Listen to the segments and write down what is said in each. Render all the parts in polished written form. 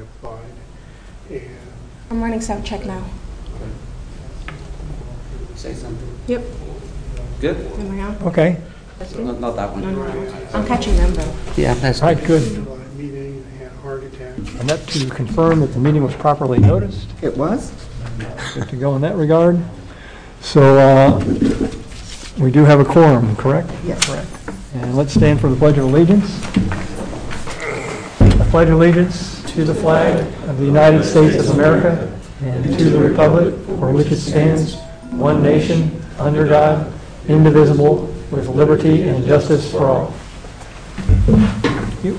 applied. And I'm running sound check now. Say something. Yep. Good? Am I on? Okay. Not that one. I'm catching them though. Yeah, that's All right, good. July meeting, they had a heart attack. And that to confirm that the meeting was properly noticed. It was? Good to go in that regard. So we do have a quorum, correct? Yes. Correct. And let's stand for the Pledge of Allegiance. I pledge allegiance to the flag of the United States of America and to the republic for which it stands, one nation, under God, indivisible, with liberty and justice for all. Thank you.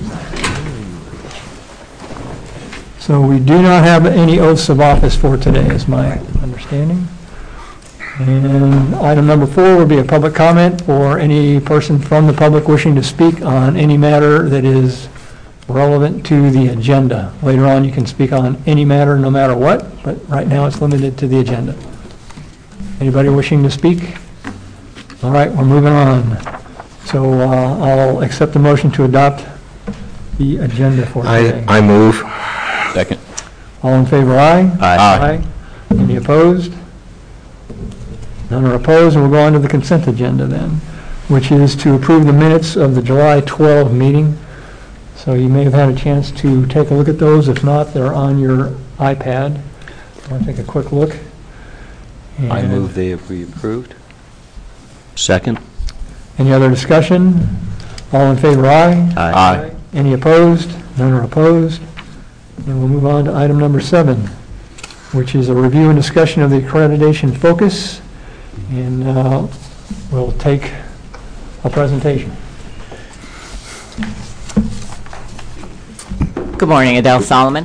So we do not have any oaths of office for today, is my understanding. And item number 4 would be a public comment for any person from the public wishing to speak on any matter that is relevant to the agenda. Later on, you can speak on any matter, no matter what, but right now it's limited to the agenda. Anybody wishing to speak? All right, we're moving on. So I'll accept the motion to adopt the agenda for today. I move. Second. All in favor, aye? Aye. Any opposed? None are opposed, and we'll go on to the consent agenda then, which is to approve the minutes of the July 12 meeting. So you may have had a chance to take a look at those. If not, they're on your iPad. I want to take a quick look. I And move they be approved. Second. Any other discussion? All in favor, aye? Aye. Any opposed? None are opposed. And we'll move on to item number 7, which is a review and discussion of the accreditation focus. And we'll take a presentation. Good morning, Adele Solomon.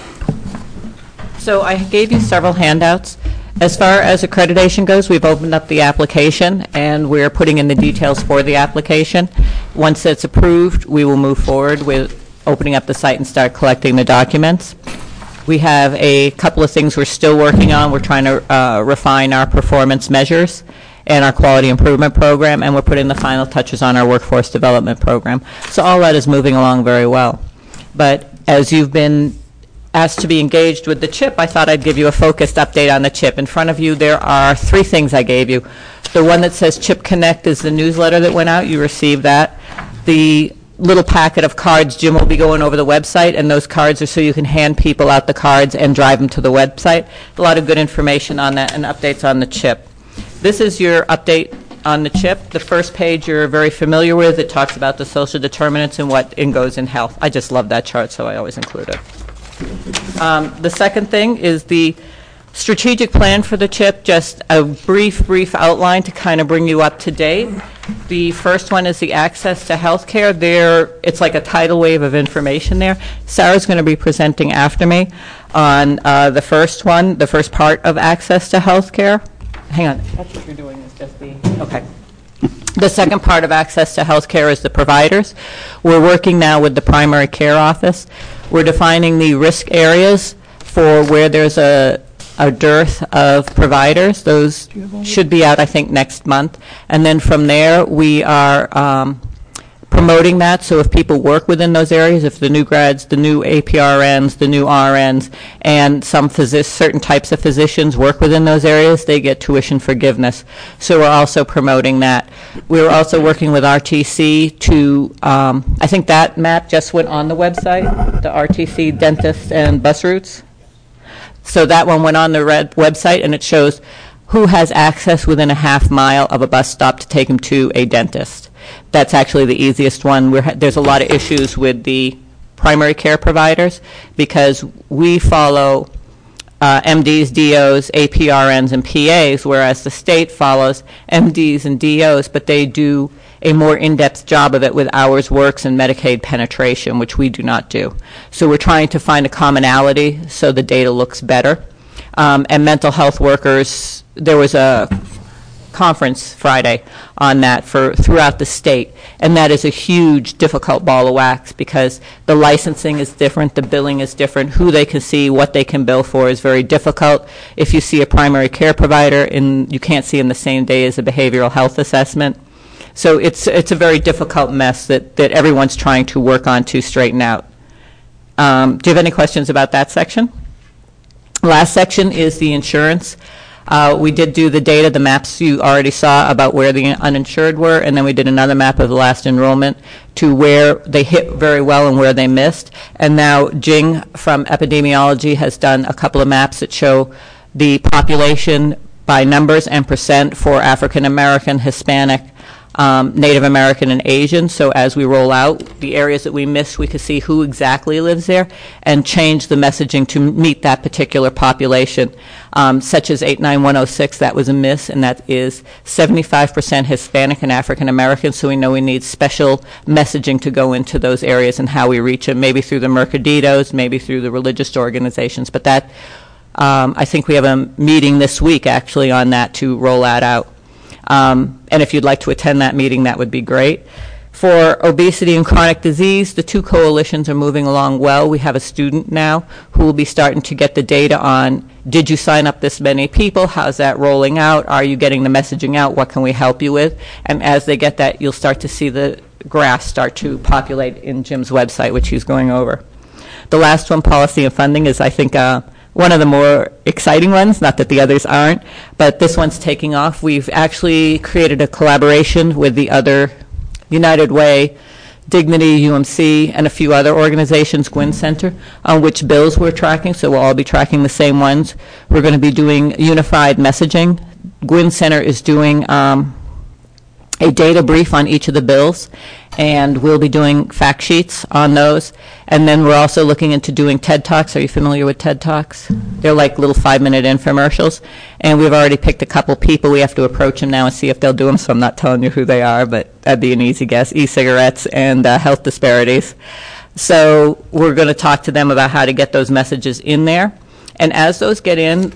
So I gave you several handouts. As far as accreditation goes, we've opened up the application and we're putting in the details for the application. Once it's approved, we will move forward with opening up the site and start collecting the documents. We have a couple of things we're still working on. We're trying to refine our performance measures and our quality improvement program, and we're putting the final touches on our workforce development program. So all that is moving along very well. But as you've been asked to be engaged with the CHIP, I thought I'd give you a focused update on the CHIP. In front of you, there are 3 things I gave you. The one that says CHIP Connect is the newsletter that went out. You received that. The little packet of cards, Jim will be going over the website, and those cards are so you can hand people out the cards and drive them to the website. A lot of good information on that and updates on the CHIP. This is your update on the CHIP. The first page you're very familiar with. It talks about the social determinants and what goes in health. I just love that chart, so I always include it. The second thing is the strategic plan for the CHIP, just a brief outline to kind of bring you up to date. The first one is the access to health care. It's like a tidal wave of information there. Sarah's going to be presenting after me on the first one, the first part of access to health care. Hang on, that's what you're doing, is just the, okay. The second part of access to health care is the providers. We're working now with the primary care office. We're defining the risk areas for where there's a dearth of providers. Those should be out, I think, next month. And then from there, we are promoting that. So if people work within those areas, if the new grads, the new APRNs, the new RNs, and some certain types of physicians work within those areas, they get tuition forgiveness. So we're also promoting that. We're also working with RTC to, I think that map just went on the website, the RTC dentists and bus routes. So that one went on the website, and it shows who has access within a half mile of a bus stop to take them to a dentist. That's actually the easiest one. There's a lot of issues with the primary care providers because we follow MDs, DOs, APRNs, and PAs, whereas the state follows MDs and DOs, but they do a more in-depth job of it with hours works and Medicaid penetration, which we do not do. So we're trying to find a commonality so the data looks better. And mental health workers, there was a conference Friday on that throughout the state, and that is a huge, difficult ball of wax because the licensing is different, the billing is different, who they can see, what they can bill for is very difficult. If you see a primary care provider, you can't see them the same day as a behavioral health assessment. So it's a very difficult mess that everyone's trying to work on to straighten out. Do you have any questions about that section? Last section is the insurance. We did do the data, the maps you already saw about where the uninsured were, and then we did another map of the last enrollment to where they hit very well and where they missed. And now Jing from epidemiology has done a couple of maps that show the population by numbers and percent for African American, Hispanic, Native American, and Asian. So as we roll out the areas that we missed, we could see who exactly lives there and change the messaging to meet that particular population. Such as 89106, that was a miss, and that is 75% Hispanic and African American, so we know we need special messaging to go into those areas and how we reach them, maybe through the Mercaditos, maybe through the religious organizations. But that, I think we have a meeting this week, actually, on that to roll that out. And if you'd like to attend that meeting, that would be great. For obesity and chronic disease, the two coalitions are moving along well. We have a student now who will be starting to get the data on, did you sign up this many people? How's that rolling out? Are you getting the messaging out? What can we help you with? And as they get that, you'll start to see the graphs start to populate in Jim's website, which he's going over. The last one, policy and funding, is, I think, one of the more exciting ones, not that the others aren't, but this one's taking off. We've actually created a collaboration with the other United Way, Dignity, UMC, and a few other organizations, Gwynn Center, on which bills we're tracking, so we'll all be tracking the same ones. We're going to be doing unified messaging. Gwynn Center is doing a data brief on each of the bills, and we'll be doing fact sheets on those. And then we're also looking into doing TED Talks. Are you familiar with TED Talks? They're like little 5-minute infomercials, and we've already picked a couple people. We have to approach them now and see if they'll do them, so I'm not telling you who they are, but that'd be an easy guess. E-cigarettes and health disparities. So we're going to talk to them about how to get those messages in there. And as those get in,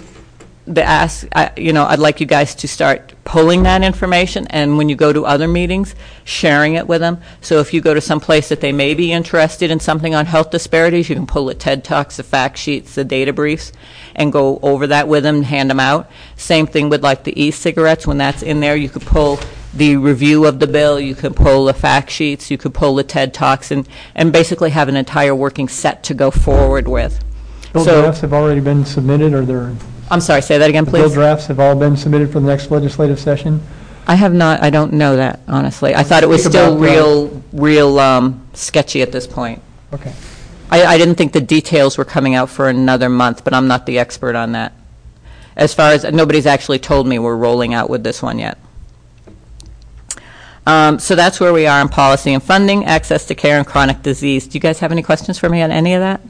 I'd like you guys to start pulling that information, and when you go to other meetings, sharing it with them. So if you go to some place that they may be interested in something on health disparities, you can pull the TED Talks, the fact sheets, the data briefs, and go over that with them and hand them out. Same thing with like the e-cigarettes. When that's in there, you could pull the review of the bill, you could pull the fact sheets, you could pull the TED Talks, and basically have an entire working set to go forward with. Bill drafts have already been submitted, or they're... I'm sorry, say that again, please. Bill drafts have all been submitted for the next legislative session? I have not, I don't know that, honestly. I thought it was still real sketchy at this point. Okay. I didn't think the details were coming out for another month, but I'm not the expert on that. As far as, nobody's actually told me we're rolling out with this one yet. So that's where we are on policy and funding, access to care, and chronic disease. Do you guys have any questions for me on any of that?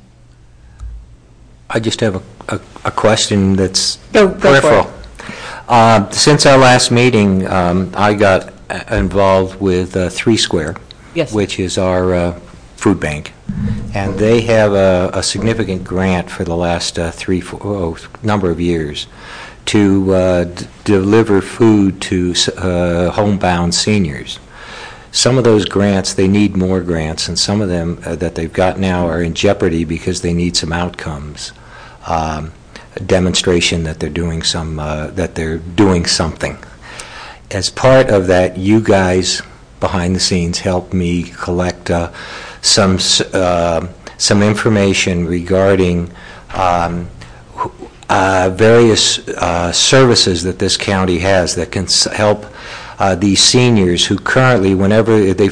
I just have a question that's Go peripheral. for it. Since our last meeting, I got involved with 3 Square, Yes. which is our food bank, and they have a significant grant for the last number of years to deliver food to homebound seniors. Some of those grants, they need more grants, and some of them that they've got now are in jeopardy because they need some outcomes, a demonstration that they're doing something. As part of that, you guys behind the scenes helped me collect some information regarding various services that this county has that can help these seniors who currently, whenever the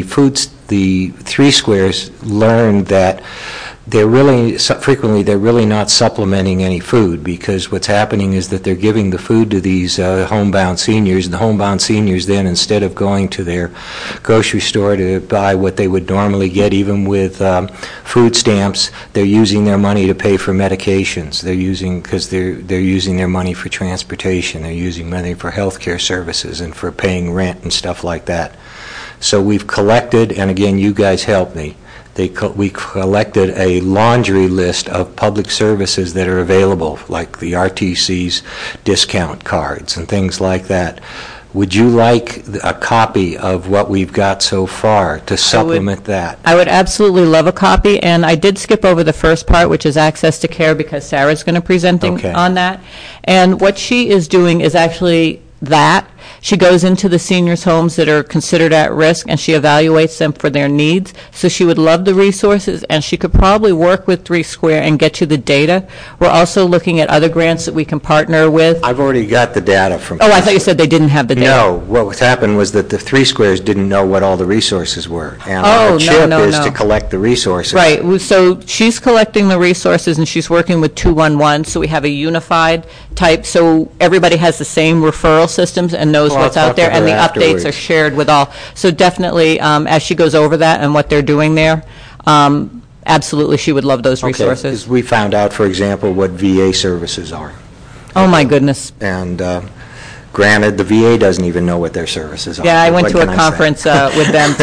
3 Squares learn that they're really not supplementing any food, because what's happening is that they're giving the food to these homebound seniors, and the homebound seniors then, instead of going to their grocery store to buy what they would normally get, even with food stamps, they're using their money to pay for medications. They're using their money for transportation. They're using money for health care services and for paying rent and stuff like that. So we've collected, and again, you guys helped me. We collected a laundry list of public services that are available, like the RTC's discount cards and things like that. Would you like a copy of what we've got so far to supplement that? I would absolutely love a copy, and I did skip over the first part, which is access to care, because Sarah's going to present on that. And what she is doing is actually that. She goes into the seniors' homes that are considered at risk, and she evaluates them for their needs. So she would love the resources, and she could probably work with 3 Square and get you the data. We're also looking at other grants that we can partner with. I've already got the data from... Oh, I thought you said they didn't have the data. No, what happened was that the 3 Squares didn't know what all the resources were. And Oh, our chip no, is no. to collect the resources. Right, so she's collecting the resources, and she's working with 211, so we have a unified type, so everybody has the same referral systems and knows Well, I'll what's out talk to there, and her the updates are afterwards. shared with all. So definitely, as she goes over that and what they're doing there, absolutely, she would love those Okay, resources. 'cause we found out, for example, what VA services are. Oh, my goodness. And granted, the VA doesn't even know what their services are. Yeah, I but went what to a can I say? conference with them,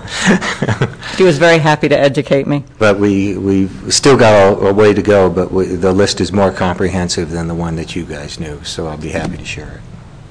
too. She was very happy to educate me. But we've still got a way to go, but the list is more comprehensive than the one that you guys knew, so I'll be happy to share it.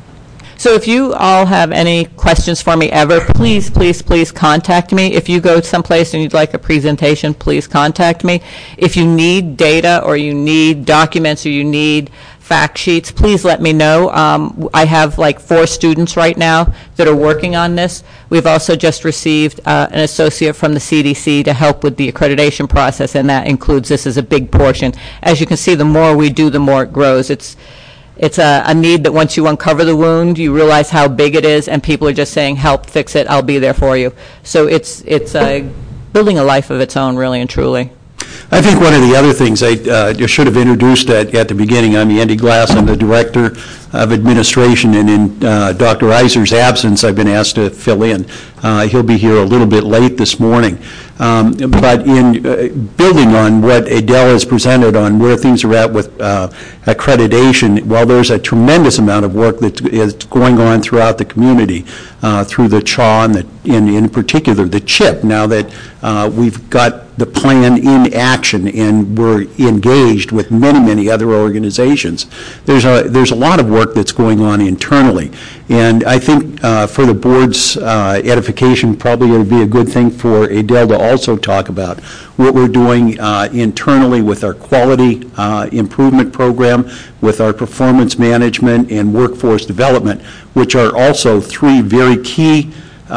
So if you all have any questions for me ever, please, please, please contact me. If you go someplace and you'd like a presentation, please contact me. If you need data or you need documents or you need fact sheets, please let me know. I have like 4 students right now that are working on this. We've also just received an associate from the CDC to help with the accreditation process, and that includes this as a big portion. As you can see, the more we do, the more it grows. It's a need that once you uncover the wound, you realize how big it is, and people are just saying, help, fix it, I'll be there for you. So it's building a life of its own, really and truly. I think one of the other things I should have introduced at the beginning, I'm Andy Glass, I'm the Director of Administration, and in Dr. Iser's absence, I've been asked to fill in. He'll be here a little bit late this morning. But in building on what Adele has presented on where things are at with accreditation, while there's a tremendous amount of work that is going on throughout the community, through the CHA and in particular the CHIP, now that we've got the plan in action and we're engaged with many, many other organizations, there's a lot of work that's going on internally. And I think for the board's edification, probably it would be a good thing for Adele to also talk about what we're doing internally with our quality improvement program, with our performance management and workforce development, which are also 3 very key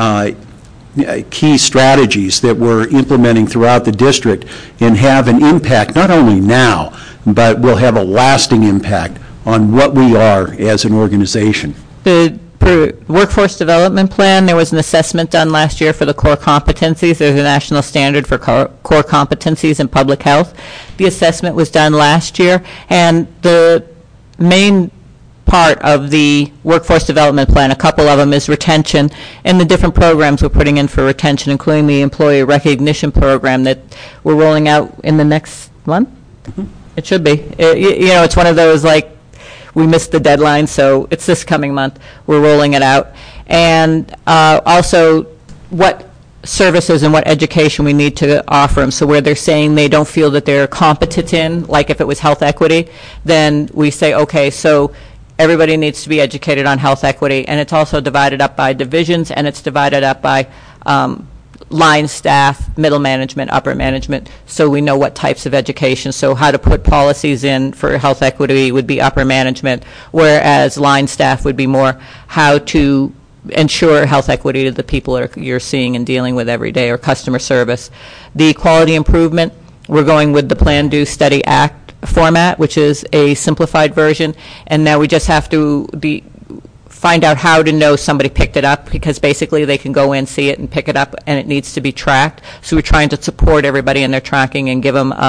strategies that we're implementing throughout the district and have an impact not only now, but will have a lasting impact on what we are as an organization. The workforce development plan, there was an assessment done last year for the core competencies. There's a national standard for core competencies in public health. The assessment was done last year, and the main part of the workforce development plan, a couple of them, is retention, and the different programs we're putting in for retention, including the employee recognition program that we're rolling out in the next month. It should be. It's one of those, like, we missed the deadline, so it's this coming month. We're rolling it out. And also what services and what education we need to offer them. So where they're saying they don't feel that they're competent in, like if it was health equity, then we say, okay, so everybody needs to be educated on health equity. And it's also divided up by divisions, and it's divided up by line staff, middle management, upper management, so we know what types of education. So how to put policies in for health equity would be upper management, whereas line staff would be more how to ensure health equity to the people you're seeing and dealing with every day, or customer service. The quality improvement, we're going with the Plan, Do, Study, Act format, which is a simplified version, and now we just have to find out how to know somebody picked it up, because basically they can go in, see it, and pick it up, and it needs to be tracked. So we're trying to support everybody in their tracking and give them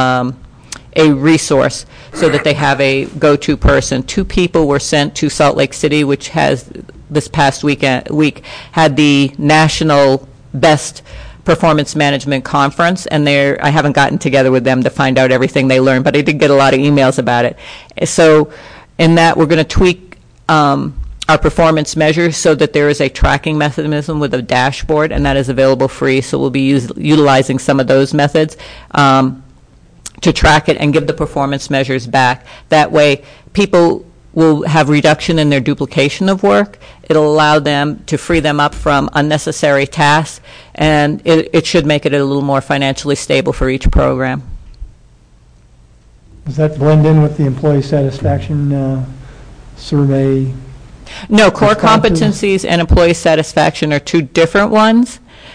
a resource so that they have a go-to person. 2 people were sent to Salt Lake City, which has this past week had the national best performance management conference, and I haven't gotten together with them to find out everything they learned, but I did get a lot of emails about it. So in that, we're going to tweak our performance measures so that there is a tracking mechanism with a dashboard, and that is available free. So we'll be utilizing some of those methods to track it and give the performance measures back. That way, people will have reduction in their duplication of work. It'll allow them to free them up from unnecessary tasks, and it should make it a little more financially stable for each program. Does that blend in with the employee satisfaction survey? No, core Responses? competencies and employee satisfaction are two different ones.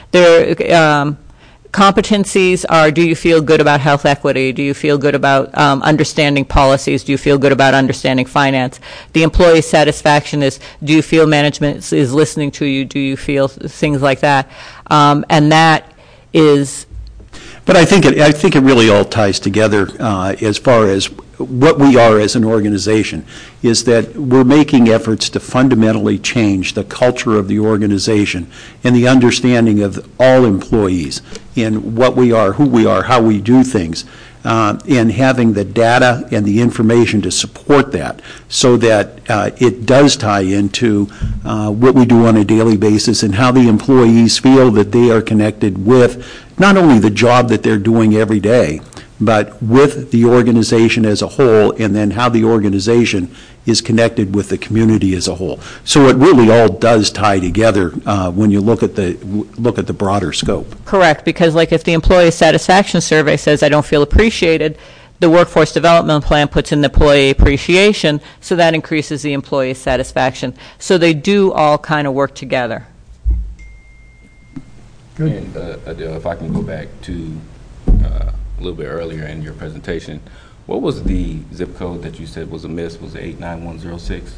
Competencies are, do you feel good about health equity? Do you feel good about understanding policies? Do you feel good about understanding finance? The employee satisfaction is, do you feel management is listening to you? Do you feel things like that? And that is... But I think it really all ties together as far as what we are as an organization, is that we're making efforts to fundamentally change the culture of the organization and the understanding of all employees in what we are, who we are, how we do things, and having the data and the information to support that so that it does tie into what we do on a daily basis and how the employees feel that they are connected with not only the job that they're doing every day, but with the organization as a whole, and then how the organization is connected with the community as a whole. So it really all does tie together when you look at the broader scope. Correct, because like if the employee satisfaction survey says, I don't feel appreciated, the workforce development plan puts in the employee appreciation, so that increases the employee satisfaction. So they do all kind of work together. Good. And Adele, if I can go back to a little bit earlier in your presentation, what was the zip code that you said was a miss? Was it 89106?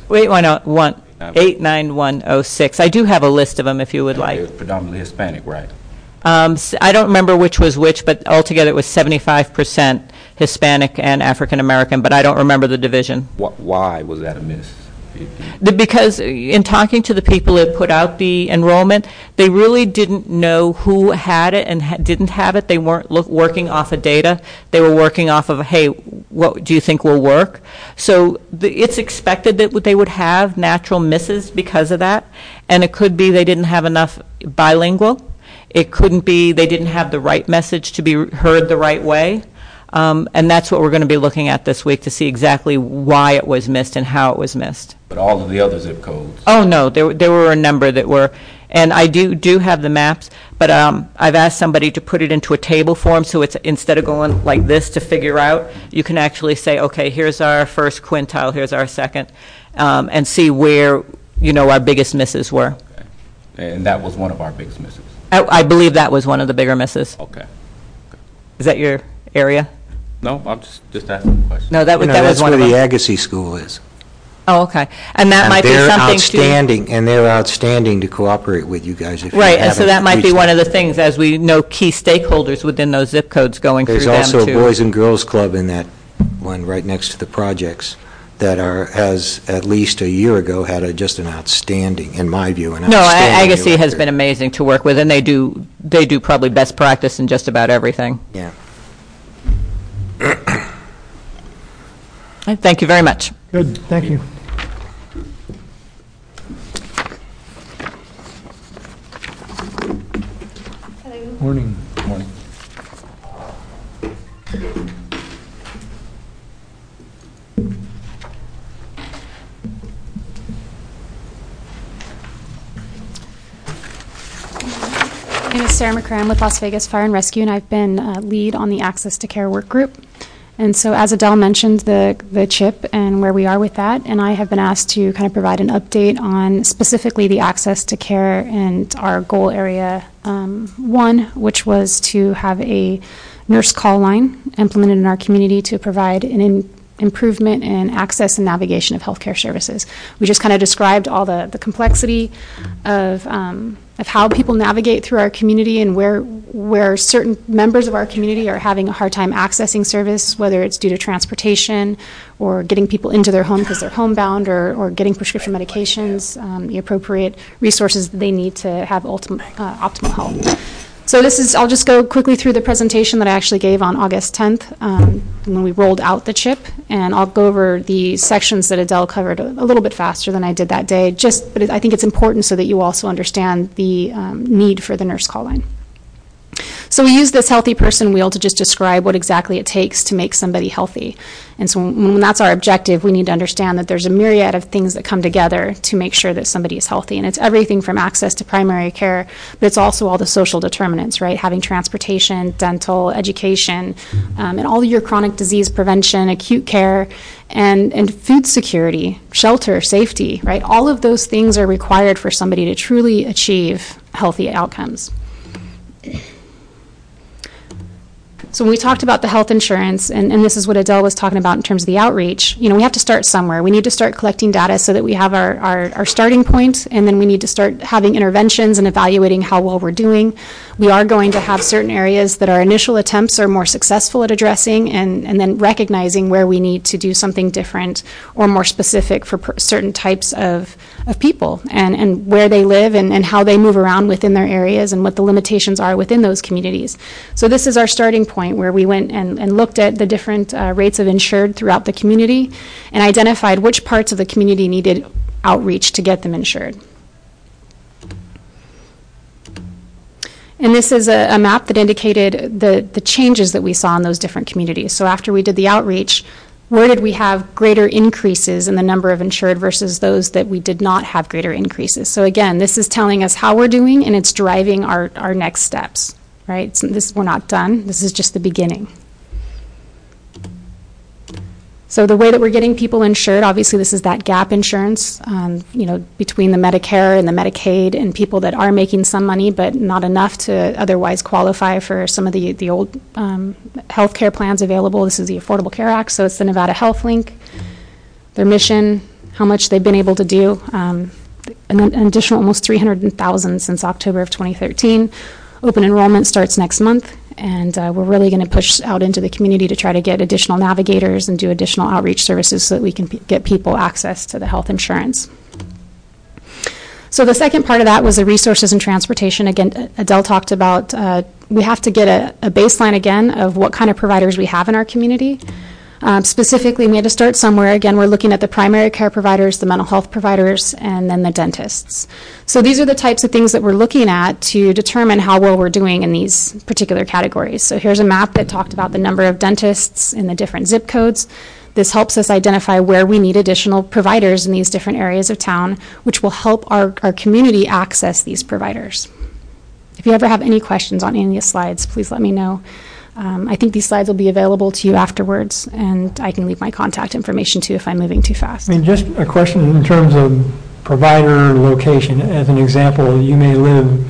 89106. I do have a list of them if you would like. It was predominantly Hispanic, right? I don't remember which was which, but altogether it was 75% Hispanic and African American, but I don't remember the division. Why was that a miss? Because in talking to the people that put out the enrollment, they really didn't know who had it and didn't have it. They weren't working off of data. They were working off of, hey, what do you think will work? So it's expected that they would have natural misses because of that, and it could be they didn't have enough bilingual. It couldn't be they didn't have the right message to be heard the right way. And that's what we're going to be looking at this week to see exactly why it was missed and how it was missed. But all of the other zip codes? Oh, no, there were a number that were, and I do have the maps, but I've asked somebody to put it into a table form, so it's instead of going like this to figure out, you can actually say, okay, here's our first quintile, here's our second, and see where, our biggest misses were. Okay. And that was one of our biggest misses? I believe that was one of the bigger misses. Okay. Is that your area? No, I'm just asking a question. No, that was That's one where of them. the Agassiz School is. Oh, okay. And that And might be they're something outstanding, and they're outstanding to cooperate with you guys if you Right, and so that haven't might be reached one out. of the things, as we know, key stakeholders within those zip codes going through There's them also a too. Boys and Girls Club in that one right next to the projects that has, at least a year ago, had just an outstanding, in my view, an No, outstanding Agassiz has director. been amazing to work with, and they do probably best practice in just about everything. Yeah. Thank you very much. Good, thank you. Morning. Morning. My name is Sarah McCram with Las Vegas Fire and Rescue, and I've been lead on the Access to Care work group. And so, as Adele mentioned, the CHIP and where we are with that, and I have been asked to kind of provide an update on specifically the access to care and our goal area 1, which was to have a nurse call line implemented in our community to provide an improvement in access and navigation of healthcare services. We just kind of described all the complexity of how people navigate through our community and where certain members of our community are having a hard time accessing service, whether it's due to transportation or getting people into their home because they're homebound or getting prescription medications, the appropriate resources that they need to have optimal health. So I'll just go quickly through the presentation that I actually gave on August 10th when we rolled out the CHIP, and I'll go over the sections that Adele covered a little bit faster than I did that day, but I think it's important so that you also understand the need for the nurse call line. So we use this healthy person wheel to just describe what exactly it takes to make somebody healthy. And so when that's our objective, we need to understand that there's a myriad of things that come together to make sure that somebody is healthy. And it's everything from access to primary care, but it's also all the social determinants, right? Having transportation, dental, education, and all your chronic disease prevention, acute care, and food security, shelter, safety, right? All of those things are required for somebody to truly achieve healthy outcomes. So when we talked about the health insurance, and this is what Adele was talking about in terms of the outreach, we have to start somewhere. We need to start collecting data so that we have our starting point, and then we need to start having interventions and evaluating how well we're doing. We are going to have certain areas that our initial attempts are more successful at addressing, and then recognizing where we need to do something different or more specific for certain types of people, and where they live and how they move around within their areas and what the limitations are within those communities. So this is our starting point, where we went and looked at the different rates of insured throughout the community and identified which parts of the community needed outreach to get them insured. And this is a map that indicated the changes that we saw in those different communities. So after we did the outreach, where did we have greater increases in the number of insured versus those that we did not have greater increases? So again, this is telling us how we're doing, and it's driving our next steps, right? We're not done. This is just the beginning. So the way that we're getting people insured, obviously this is that gap insurance, between the Medicare and the Medicaid and people that are making some money but not enough to otherwise qualify for some of the old health care plans available. This is the Affordable Care Act, so it's the Nevada Health Link, their mission, how much they've been able to do, an additional almost 300,000 since October of 2013. Open enrollment starts next month, and we're really going to push out into the community to try to get additional navigators and do additional outreach services so that we can get people access to the health insurance. So the second part of that was the resources and transportation. Again, Adele talked about we have to get a baseline again of what kind of providers we have in our community. Specifically, we had to start somewhere. Again, we're looking at the primary care providers, the mental health providers, and then the dentists. So these are the types of things that we're looking at to determine how well we're doing in these particular categories. So here's a map that talked about the number of dentists in the different zip codes. This helps us identify where we need additional providers in these different areas of town, which will help our community access these providers. If you ever have any questions on any of these slides, please let me know. I think these slides will be available to you afterwards, and I can leave my contact information too if I'm moving too fast. I mean, just a question in terms of provider location. As an example, you may live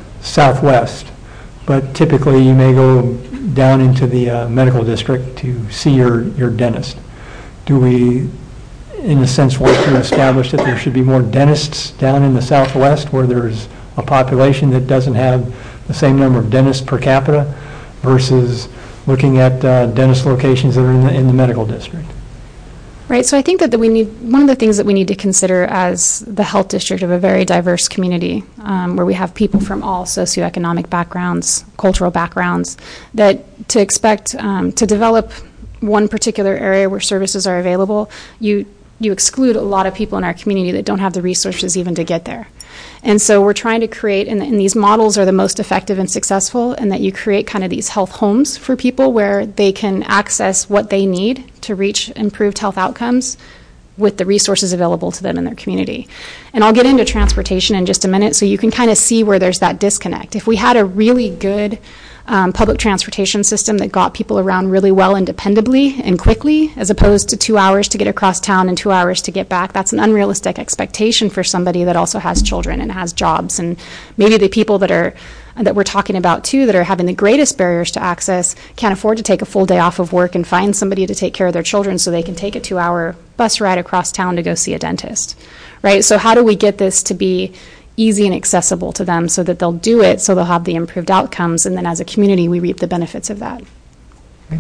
southwest, but typically you may go down into the medical district to see your dentist. Do we, in a sense, want to establish that there should be more dentists down in the southwest where there's a population that doesn't have the same number of dentists per capita, versus looking at dentist locations that are in the medical district? Right, so I think that one of the things that we need to consider as the health district of a very diverse community, where we have people from all socioeconomic backgrounds, cultural backgrounds, that to expect to develop one particular area where services are available, you exclude a lot of people in our community that don't have the resources even to get there. And so we're trying to create, and these models are the most effective and successful, and that you create kind of these health homes for people where they can access what they need to reach improved health outcomes with the resources available to them in their community. And I'll get into transportation in just a minute so you can kind of see where there's that disconnect. If we had a really good public transportation system that got people around really well and dependably and quickly, as opposed to 2 hours to get across town and 2 hours to get back, that's an unrealistic expectation for somebody that also has children and has jobs. And maybe the people that we're talking about too, that are having the greatest barriers to access, can't afford to take a full day off of work and find somebody to take care of their children so they can take a 2-hour bus ride across town to go see a dentist, right? So how do we get this to be easy and accessible to them so that they'll do it, so they'll have the improved outcomes, and then as a community we reap the benefits of that. Okay.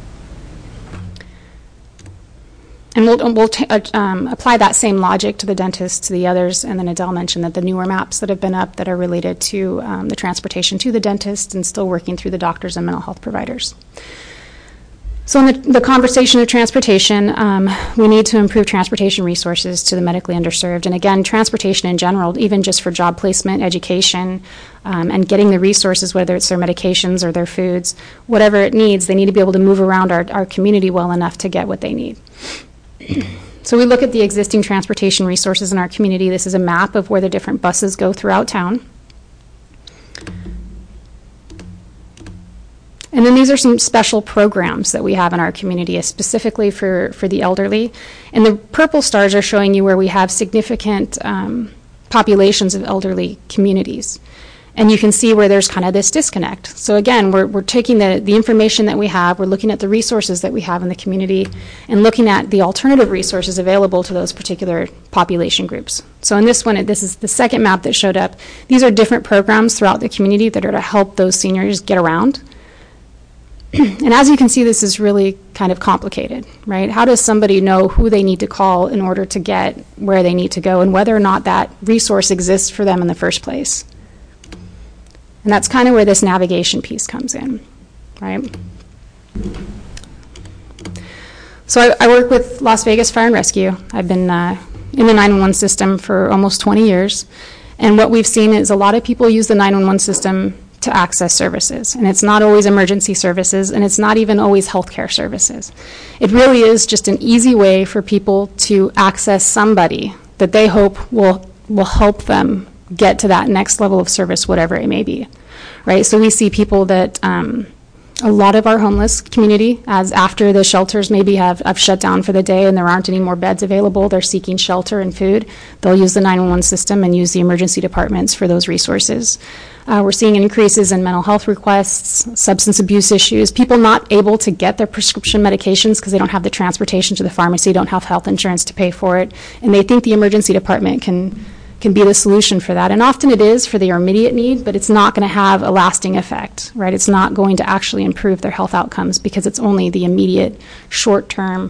And we'll apply that same logic to the dentists, to the others, and then Adele mentioned that the newer maps that have been up that are related to the transportation to the dentist and still working through the doctors and mental health providers. So in the conversation of transportation, we need to improve transportation resources to the medically underserved. And again, transportation in general, even just for job placement, education, and getting the resources, whether it's their medications or their foods, whatever it needs, they need to be able to move around our community well enough to get what they need. So we look at the existing transportation resources in our community. This is a map of where the different buses go throughout town. And then these are some special programs that we have in our community, specifically for the elderly. And the purple stars are showing you where we have significant populations of elderly communities. And you can see where there's kind of this disconnect. So again, we're taking the information that we have, we're looking at the resources that we have in the community, and looking at the alternative resources available to those particular population groups. So in this one, this is the second map that showed up. These are different programs throughout the community that are to help those seniors get around. And as you can see, this is really kind of complicated, right? How does somebody know who they need to call in order to get where they need to go, and whether or not that resource exists for them in the first place? And that's kind of where this navigation piece comes in, right? So I work with Las Vegas Fire and Rescue. I've been in the 911 system for almost 20 years. And what we've seen is a lot of people use the 911 system to access services. And it's not always emergency services, and it's not even always healthcare services. It really is just an easy way for people to access somebody that they hope will help them get to that next level of service, whatever it may be, right? So we see people that, a lot of our homeless community, as after the shelters maybe have shut down for the day and there aren't any more beds available, they're seeking shelter and food, they'll use the 911 system and use the emergency departments for those resources. We're seeing increases in mental health requests, substance abuse issues, people not able to get their prescription medications because they don't have the transportation to the pharmacy, don't have health insurance to pay for it, and they think the emergency department can be the solution for that. And often it is for their immediate need, but it's not going to have a lasting effect, right? It's not going to actually improve their health outcomes because it's only the immediate, short-term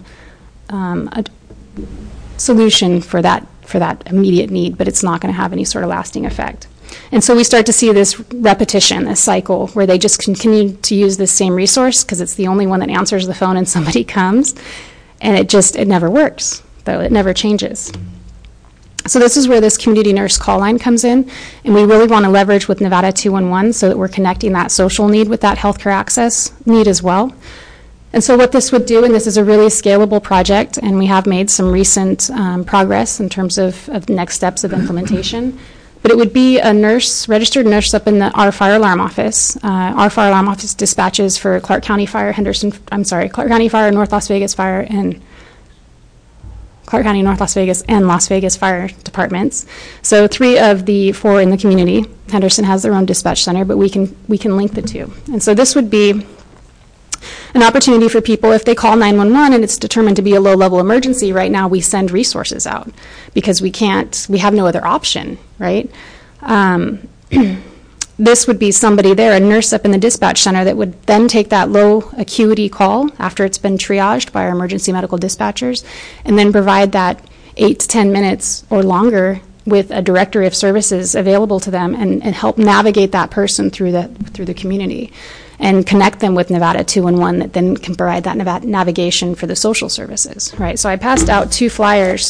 solution for that immediate need, but it's not going to have any sort of lasting effect. And so we start to see this repetition, this cycle, where they just continue to use this same resource because it's the only one that answers the phone and somebody comes, and it never works, though. It never changes. So this is where this community nurse call line comes in, and we really want to leverage with Nevada 211 so that we're connecting that social need with that healthcare access need as well. And so what this would do, and this is a really scalable project, and we have made some recent progress in terms of next steps of implementation, but it would be a nurse, registered nurse up in our fire alarm office. Our fire alarm office dispatches for Clark County Fire, Clark County Fire, North Las Vegas Fire, and Clark County, North Las Vegas, and Las Vegas Fire Departments. So 3 of the 4 in the community. Henderson has their own dispatch center, but we can link the 2. And so this would be an opportunity for people, if they call 911 and it's determined to be a low-level emergency, right now we send resources out because we have no other option, right? This would be somebody there, a nurse up in the dispatch center, that would then take that low acuity call after it's been triaged by our emergency medical dispatchers, and then provide that 8 to 10 minutes or longer with a directory of services available to them, and help navigate that person through the community, and connect them with Nevada 211 that then can provide that navigation for the social services, right? So I passed out 2 flyers.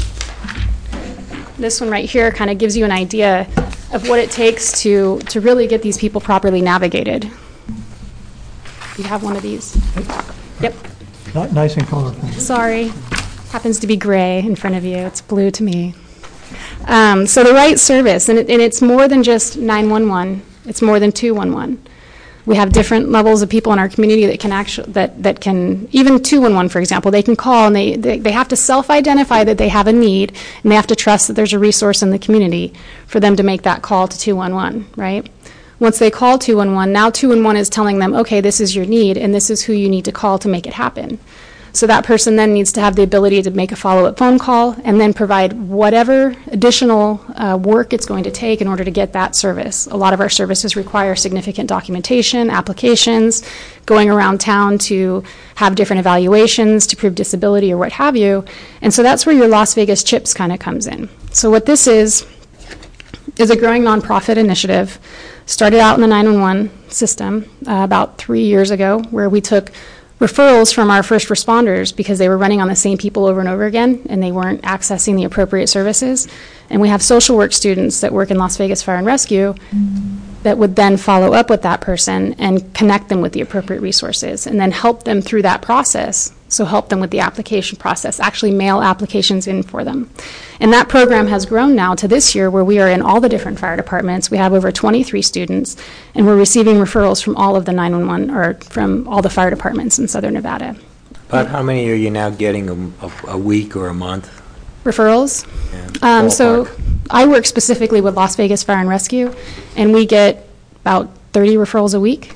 This one right here kind of gives you an idea of what it takes to really get these people properly navigated. You have one of these? Yep. Not nice and colorful. Sorry. Happens to be gray in front of you. It's blue to me. So the right service, and it's more than just 911. It's more than 211. We have different levels of people in our community that can that can, even 211, for example, they can call, and they have to self-identify that they have a need, and they have to trust that there's a resource in the community for them to make that call to 211, right? Once they call 211, now 211 is telling them, okay, this is your need, and this is who you need to call to make it happen. So that person then needs to have the ability to make a follow-up phone call and then provide whatever additional work it's going to take in order to get that service. A lot of our services require significant documentation, applications, going around town to have different evaluations to prove disability or what have you. And so that's where your Las Vegas CHIPS kind of comes in. So what this is a growing nonprofit initiative, started out in the 911 system about 3 years ago, where we took referrals from our first responders because they were running on the same people over and over again and they weren't accessing the appropriate services. And we have social work students that work in Las Vegas Fire and Rescue that would then follow up with that person and connect them with the appropriate resources, and then help them through that process. So help them with the application process, actually mail applications in for them. And that program has grown now to this year where we are in all the different fire departments. We have over 23 students, and we're receiving referrals from all of the 911, or from all the fire departments in Southern Nevada. About how many are you now getting a week or a month? Referrals? Yeah, So ballpark. I work specifically with Las Vegas Fire and Rescue, and we get about 30 referrals a week.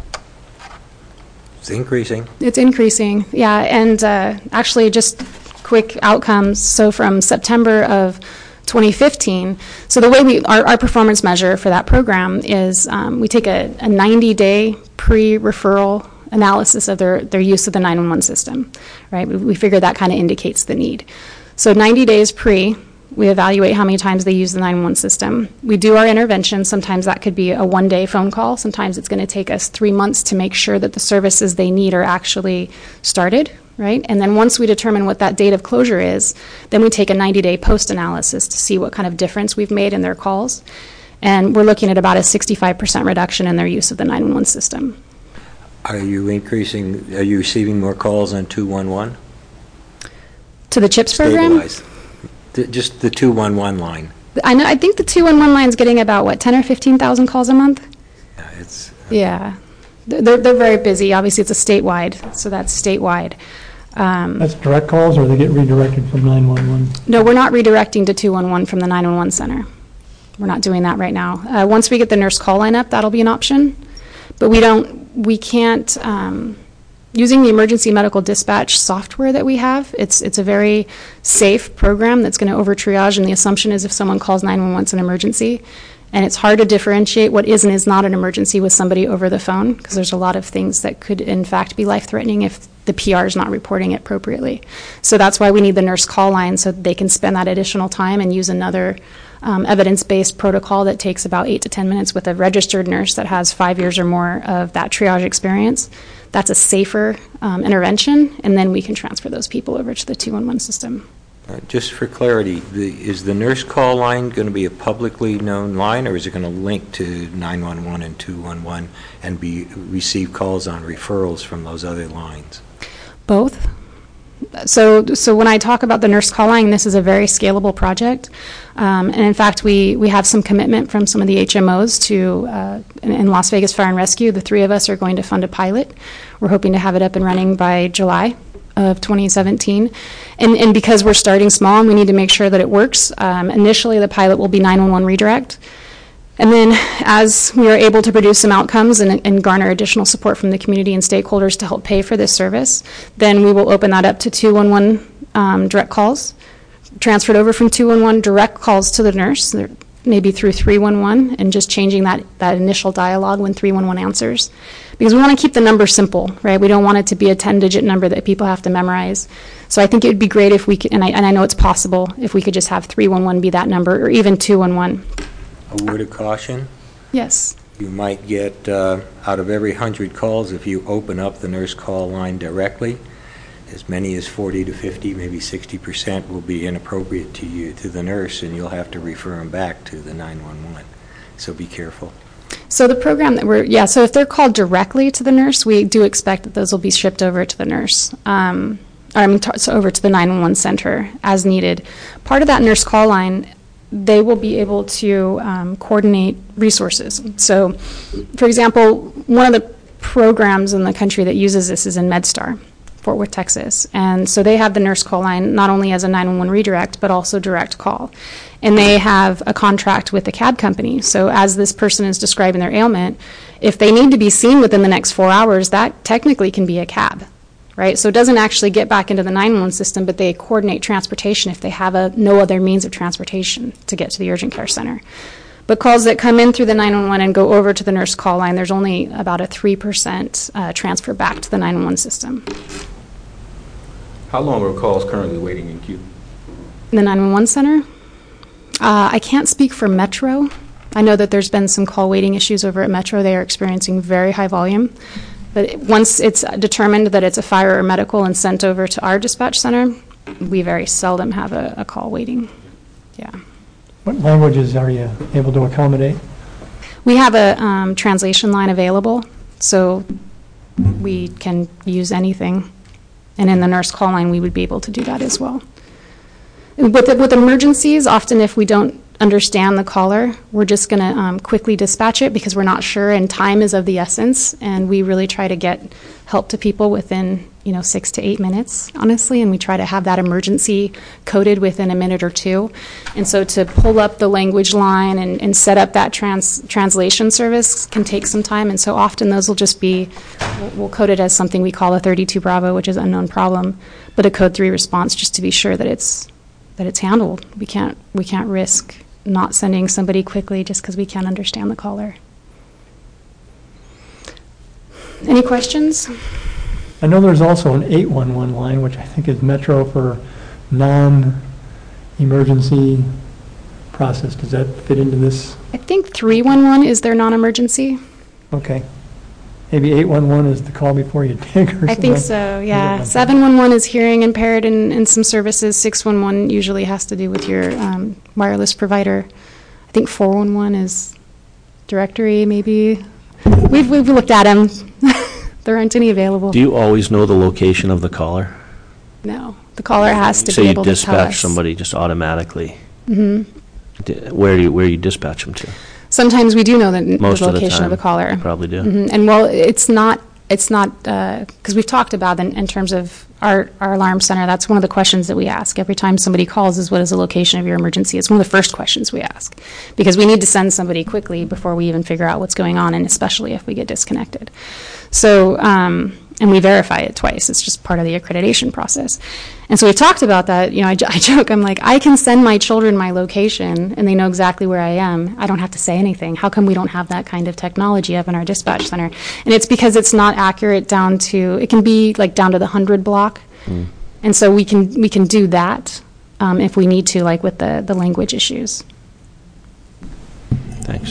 It's increasing. It's increasing, yeah, and actually just quick outcomes. So from September of 2015, so the way our performance measure for that program is we take a 90-day pre-referral analysis of their use of the 911 system, right? We figure that kind of indicates the need. So 90 days pre, we evaluate how many times they use the 911 system. We do our intervention. Sometimes that could be a one-day phone call. Sometimes it's going to take us 3 months to make sure that the services they need are actually started, right? And then once we determine what that date of closure is, then we take a 90-day post-analysis to see what kind of difference we've made in their calls. And we're looking at about a 65% reduction in their use of the 911 system. Are you receiving more calls on 211? To the CHIPS program? Stabilized. Just the 211 line. I think the 211 line is getting about, what, 10 or 15,000 calls a month? Yeah, it's... Yeah. They're very busy. Obviously, it's a statewide, so that's statewide. That's direct calls, or they get redirected from 911? No, we're not redirecting to 211 from the 911 center. We're not doing that right now. Once we get the nurse call line up, that'll be an option. But we can't, using the emergency medical dispatch software that we have, it's a very safe program that's going to over-triage, and the assumption is if someone calls 911, it's an emergency. And it's hard to differentiate what is and is not an emergency with somebody over the phone, because there's a lot of things that could, in fact, be life-threatening if the PR is not reporting it appropriately. So that's why we need the nurse call line, so that they can spend that additional time and use another evidence-based protocol that takes about 8 to 10 minutes with a registered nurse that has 5 years or more of that triage experience. That's a safer intervention, and then we can transfer those people over to the 211 system. Just for clarity, is the nurse call line going to be a publicly known line, or is it going to link to 911 and 211 and receive calls on referrals from those other lines? Both. So when I talk about the nurse call line, this is a very scalable project. And in fact, we have some commitment from some of the HMOs to, in Las Vegas Fire and Rescue, the three of us are going to fund a pilot. We're hoping to have it up and running by July of 2017. And because we're starting small and we need to make sure that it works, initially the pilot will be 911 redirect. And then as we are able to produce some outcomes and garner additional support from the community and stakeholders to help pay for this service, then we will open that up to 211 direct calls, transferred over from 211 direct calls to the nurse, maybe through 311, and just changing that initial dialogue when 311 answers. Because we want to keep the number simple, right? We don't want it to be a 10-digit number that people have to memorize. So I think it would be great if we could, and I know it's possible, if we could just have 311 be that number, or even 211. A word of caution? Yes. You might get, out of every 100 calls, if you open up the nurse call line directly, as many as 40 to 50, maybe 60% will be inappropriate to you, to the nurse, and you'll have to refer them back to the 911. So be careful. So the program that so if they're called directly to the nurse, we do expect that those will be shipped over to the nurse, so over to the 911 center as needed. Part of that nurse call line, they will be able to coordinate resources. So, for example, one of the programs in the country that uses this is in MedStar, Fort Worth, Texas. And so they have the nurse call line not only as a 911 redirect, but also direct call. And they have a contract with the cab company. So as this person is describing their ailment, if they need to be seen within the next 4 hours, that technically can be a cab, right? So it doesn't actually get back into the 911 system, but they coordinate transportation if they have no other means of transportation to get to the urgent care center. But calls that come in through the 911 and go over to the nurse call line, there's only about a 3% transfer back to the 911 system. How long are calls currently waiting in queue? In the 911 center? I can't speak for Metro. I know that there's been some call waiting issues over at Metro. They are experiencing very high volume. But once it's determined that it's a fire or medical and sent over to our dispatch center, we very seldom have a call waiting. Yeah. What languages are you able to accommodate? We have a translation line available, so we can use anything. And in the nurse call line, we would be able to do that as well. With emergencies, often if we don't understand the caller, we're just going to quickly dispatch it because we're not sure, and time is of the essence, and we really try to get help to people within 6 to 8 minutes, honestly, and we try to have that emergency coded within a minute or two. And so to pull up the language line and set up that translation service can take some time, and so often those will just be, we'll code it as something we call a 32 Bravo, which is unknown problem, but a code 3 response just to be sure that it's handled. We can't risk not sending somebody quickly just because we can't understand the caller. Any questions? I know there's also an 811 line, which I think is Metro for non-emergency process. Does that fit into this? I think 311 is their non-emergency. Okay. Maybe 811 is the call before you dig or something? I think so, yeah. 711 is hearing impaired in some services. 611 usually has to do with your wireless provider. I think 411 is directory, maybe. We've looked at them. There aren't any available. Do you always know the location of the caller? No. The caller has to So be you able to tell us. dispatch somebody just automatically? Mm-hmm. Where do you dispatch them to? Sometimes we do know the Most location of the caller. You probably do. Mm-hmm. And well, it's not because we've talked about in terms of our alarm center, that's one of the questions that we ask every time somebody calls is, what is the location of your emergency? It's one of the first questions we ask because we need to send somebody quickly before we even figure out what's going on, and especially if we get disconnected. So, and we verify it twice. It's just part of the accreditation process. And so we talked about that. I joke, I'm like, I can send my children my location and they know exactly where I am. I don't have to say anything. How come we don't have that kind of technology up in our dispatch center? And it's because it's not accurate down to, it can be like down to the 100 block. And so we can do that if we need to, like with the language issues. Thanks.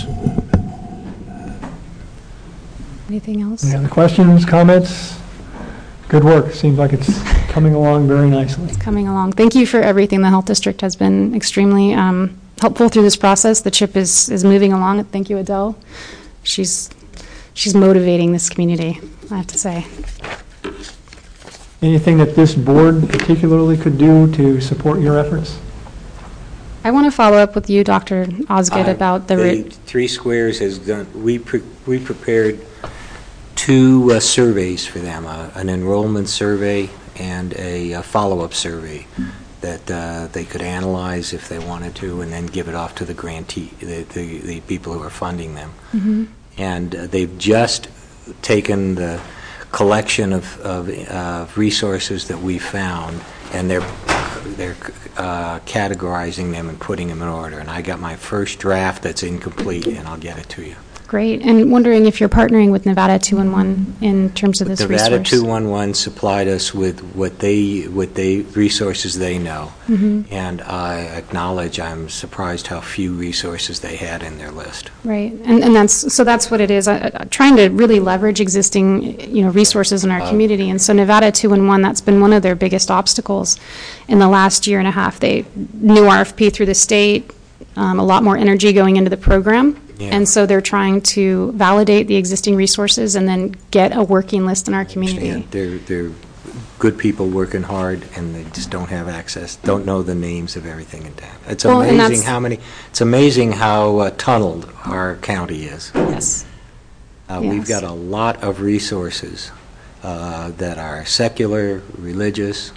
Anything else? Any other questions, comments? Good work. Seems like it's coming along very nicely. It's coming along. Thank you for everything. The health district has been extremely helpful through this process. The CHIP is moving along. Thank you, Adele. She's motivating this community, I have to say. Anything that this board particularly could do to support your efforts? I want to follow up with you, Dr. Osgood, about the... Three Squares has done, we prepared 2 surveys for them, an enrollment survey and a follow-up survey that they could analyze if they wanted to and then give it off to the grantee, the people who are funding them. Mm-hmm. And they've just taken the collection of resources that we found, and they're categorizing them and putting them in order. And I got my first draft that's incomplete, and I'll get it to you. Great. And wondering if you're partnering with Nevada 211 in terms of this Nevada resource. 211 supplied us with what they resources they know, and I acknowledge I'm surprised how few resources they had in their list. Right, and that's what it is. Trying to really leverage existing resources in our community, and so Nevada 211, that's been one of their biggest obstacles in the last year and a half. They new RFP through the state, a lot more energy going into the program. Yeah. And so they're trying to validate the existing resources and then get a working list in our community. They're good people working hard, and they just don't have access, don't know the names of everything in town. It's amazing how tunneled our county is. Yes. We've got a lot of resources that are secular, religious,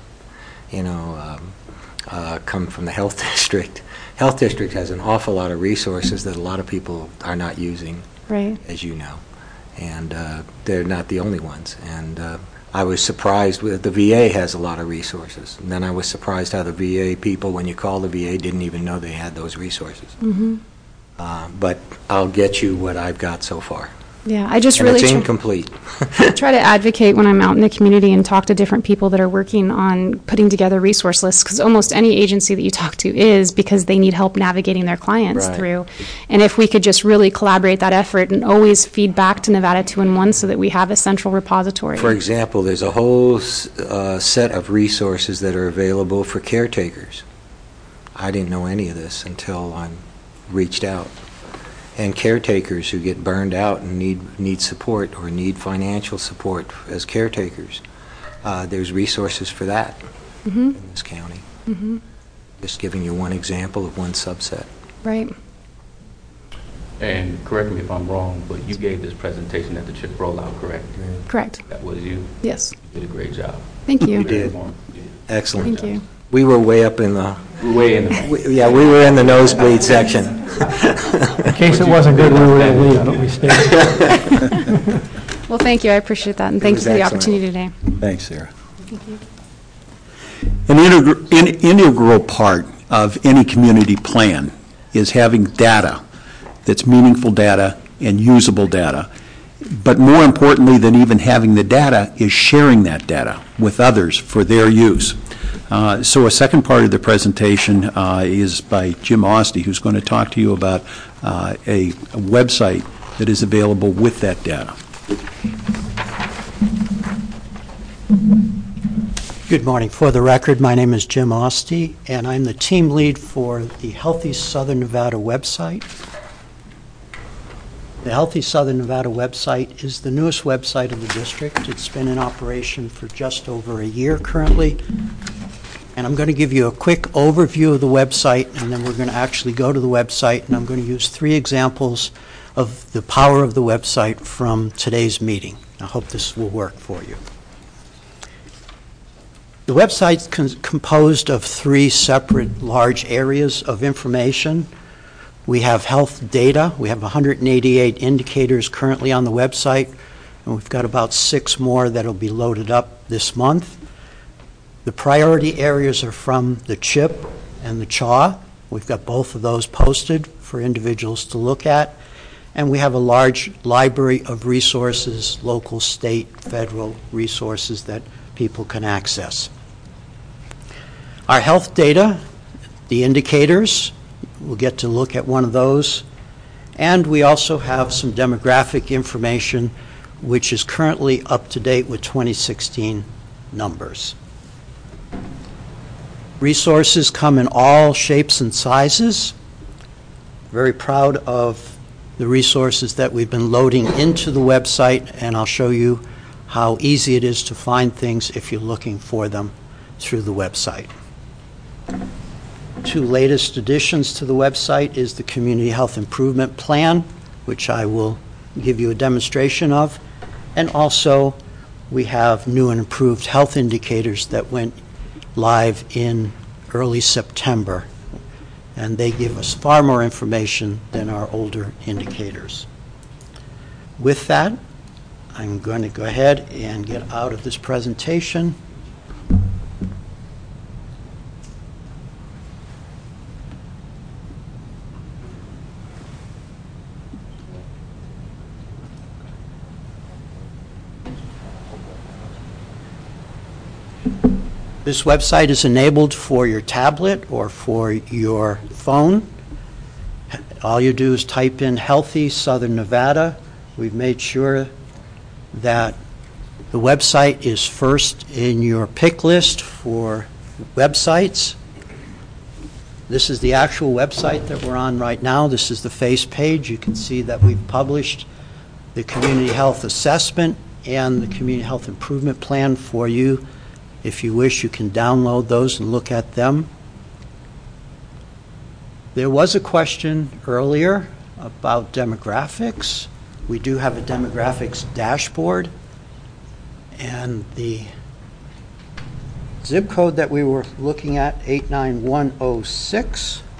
come from the health district. Health district has an awful lot of resources that a lot of people are not using, right, as you know, and they're not the only ones. And I was surprised with the VA has a lot of resources, and then I was surprised how the VA people, when you call the VA, didn't even know they had those resources. But I'll get you what I've got so far. Yeah, I just and really it's incomplete. try to advocate when I'm out in the community and talk to different people that are working on putting together resource lists, because almost any agency that you talk to is because they need help navigating their clients through. And if we could just really collaborate that effort and always feed back to Nevada 211 so that we have a central repository. For example, there's a whole set of resources that are available for caretakers. I didn't know any of this until I reached out. and caretakers who get burned out and need support or need financial support as caretakers. There's resources for that in this county. Just giving you one example of one subset. Right. And correct me if I'm wrong, but you gave this presentation at the CHIP rollout, correct? Correct. That was you? Yes. You did a great job. Thank you. You did. Yeah. Excellent. Thank you. We were way up in the, Way in the back. we were in the nosebleed section. In case it wasn't good, we were going to leave, but we stayed. Well, thank you. I appreciate that, and thank you was for the excellent. opportunity today. Thanks, Sarah. An integral part of any community plan is having data that's meaningful data and usable data. But more importantly than even having the data is sharing that data with others for their use. So a second part of the presentation is by Jim Oste, who's going to talk to you about a website that is available with that data. Good morning. For the record, my name is Jim Oste, and I'm the team lead for the Healthy Southern Nevada website. The Healthy Southern Nevada website is the newest website of the district. It's been in operation for just over a year currently. And I'm going to give you a quick overview of the website, and then we're going to actually go to the website, and I'm going to use 3 examples of the power of the website from today's meeting. I hope this will work for you. The website's composed of 3 separate large areas of information. We have health data. We have 188 indicators currently on the website, and we've got about 6 more that'll be loaded up this month. The priority areas are from the CHIP and the CHAW. We've got both of those posted for individuals to look at. And we have a large library of resources, local, state, federal resources that people can access. Our health data, the indicators, we'll get to look at one of those. And we also have some demographic information, which is currently up to date with 2016 numbers. Resources come in all shapes and sizes. Very proud of the resources that we've been loading into the website, and I'll show you how easy it is to find things if you're looking for them through the website. 2 latest additions to the website is the Community Health Improvement Plan, which I will give you a demonstration of, and also we have new and improved health indicators that went live in early September, and they give us far more information than our older indicators. With that, I'm going to go ahead and get out of this presentation. This website is enabled for your tablet or for your phone. All you do is type in Healthy Southern Nevada. We've made sure that the website is first in your pick list for websites. This is the actual website that we're on right now. This is the face page. You can see that we've published the Community Health Assessment and the Community Health Improvement Plan for you. If you wish, you can download those and look at them. There was a question earlier about demographics. We do have a demographics dashboard, and the zip code that we were looking at, 89106.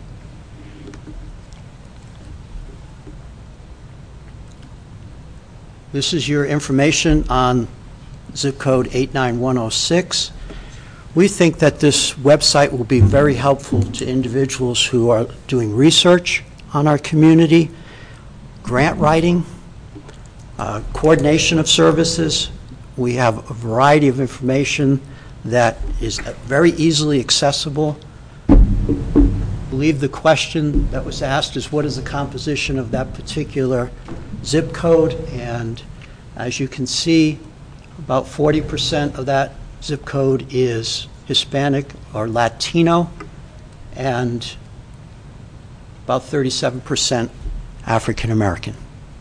This is your information on zip code 89106. We think that this website will be very helpful to individuals who are doing research on our community, grant writing, coordination of services. We have a variety of information that is very easily accessible. I believe the question that was asked is, what is the composition of that particular zip code? And as you can see, about 40% of that zip code is Hispanic or Latino, and about 37% African American.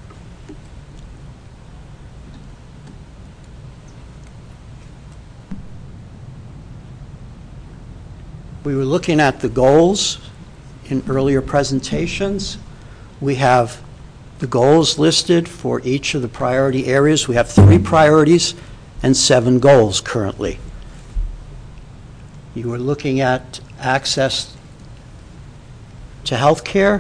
We were looking at the goals in earlier presentations. We have the goals listed for each of the priority areas. We have 3 priorities and 7 goals currently. You are looking at access to health care.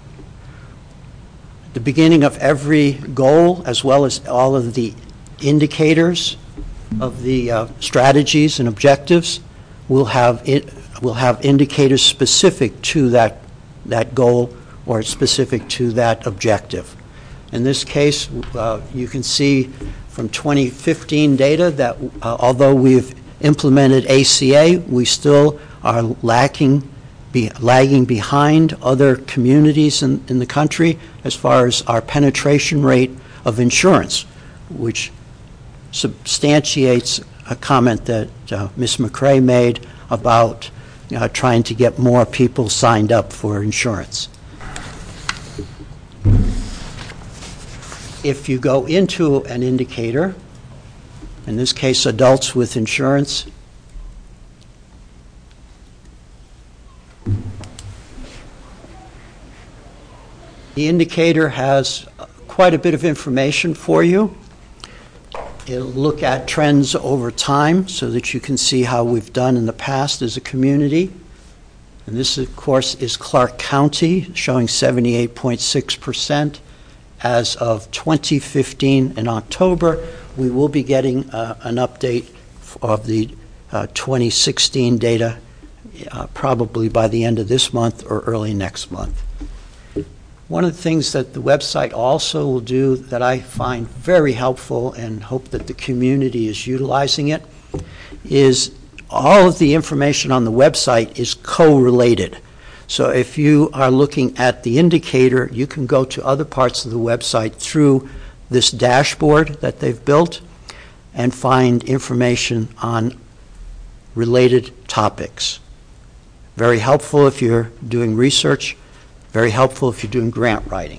The beginning of every goal, as well as all of the indicators of the strategies and objectives, will have indicators specific to that goal or specific to that objective. In this case, you can see from 2015 data that although we've implemented ACA, we still are lagging behind other communities in the country as far as our penetration rate of insurance, which substantiates a comment that Ms. McCray made about trying to get more people signed up for insurance. If you go into an indicator, in this case adults with insurance, the indicator has quite a bit of information for you. It'll look at trends over time so that you can see how we've done in the past as a community. And this, of course, is Clark County, showing 78.6%. As of 2015 in October, we will be getting an update of the 2016 data probably by the end of this month or early next month. One of the things that the website also will do that I find very helpful and hope that the community is utilizing it is all of the information on the website is correlated. So if you are looking at the indicator, you can go to other parts of the website through this dashboard that they've built and find information on related topics. Very helpful if you're doing research, very helpful if you're doing grant writing.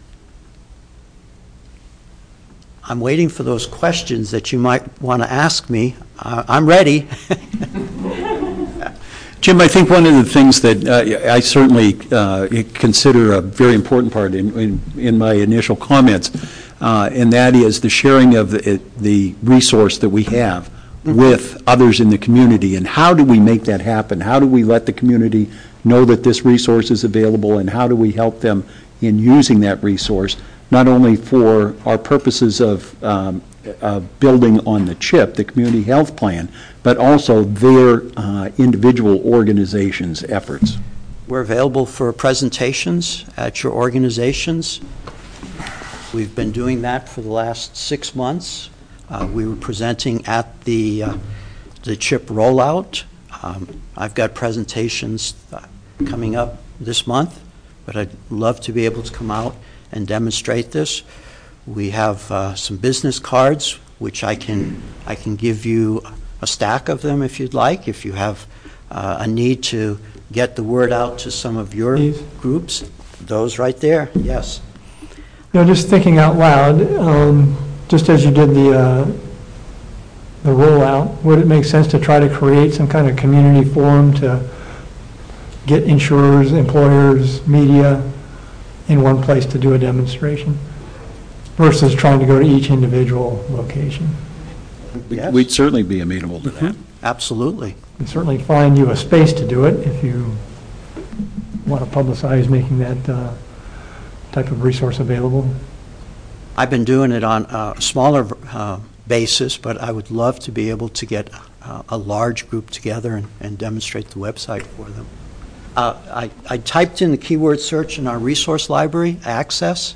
I'm waiting for those questions that you might want to ask me. I'm ready. Jim, I think one of the things that I certainly consider a very important part in my initial comments, and that is the sharing of the resource that we have with others in the community. And how do we make that happen? How do we let the community know that this resource is available, and how do we help them in using that resource, not only for our purposes of building on the CHIP, the Community Health Plan, but also their individual organizations' efforts? We're available for presentations at your organizations. We've been doing that for the last 6 months. We were presenting at the CHIP rollout. I've got presentations coming up this month, but I'd love to be able to come out and demonstrate this. We have some business cards, which I can give you a stack of them if you'd like, if you have a need to get the word out to some of your groups. Those right there, yes. You know, just thinking out loud, just as you did the rollout, would it make sense to try to create some kind of community forum to get insurers, employers, media in one place to do a demonstration versus trying to go to each individual location? Yes. We'd certainly be amenable to that. Absolutely. And certainly find you a space to do it if you want to publicize making that type of resource available. I've been doing it on a smaller basis, but I would love to be able to get a large group together and demonstrate the website for them. I typed in the keyword search in our resource library, Access,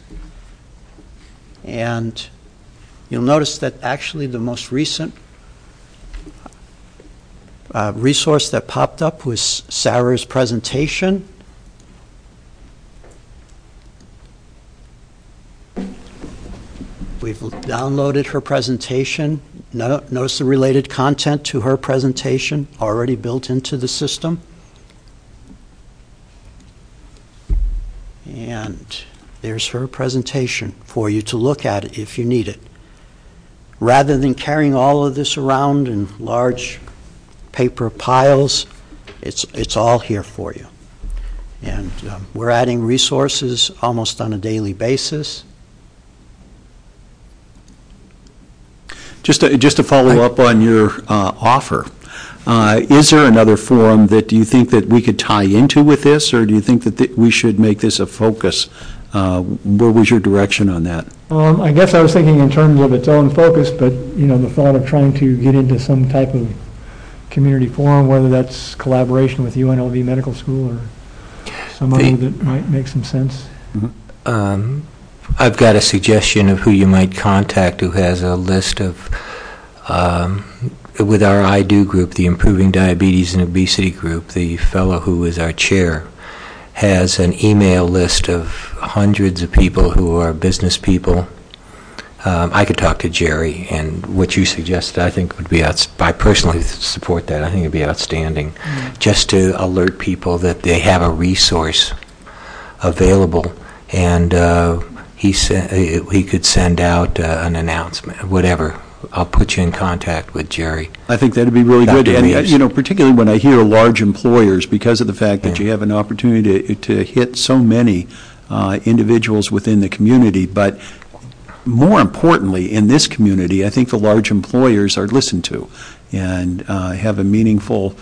and you'll notice that actually the most recent resource that popped up was Sarah's presentation. We've downloaded her presentation. Notice the related content to her presentation already built into the system. And There's her presentation for you to look at if you need it. Rather than carrying all of this around in large paper piles, it's all here for you. And we're adding resources almost on a daily basis. Just to follow up on your offer, is there another forum that do you think that we could tie into with this, or do you think that we should make this a focus? Where was your direction on that? I guess I was thinking in terms of its own focus, but, the thought of trying to get into some type of community forum, whether that's collaboration with UNLV Medical School or some other that might make some sense. I've got a suggestion of who you might contact who has a list of, with our IDO group, the Improving Diabetes and Obesity group, the fellow who is our chair has an email list of hundreds of people who are business people. I could talk to Jerry, and what you suggested I think would be, I personally support that. I think it would be outstanding, just to alert people that they have a resource available, and he could send out an announcement, whatever. I'll put you in contact with Jerry. I think that'd be really Dr. good. And, particularly when I hear large employers, because of the fact that you have an opportunity to hit so many individuals within the community, but more importantly, in this community, I think the large employers are listened to and have a meaningful,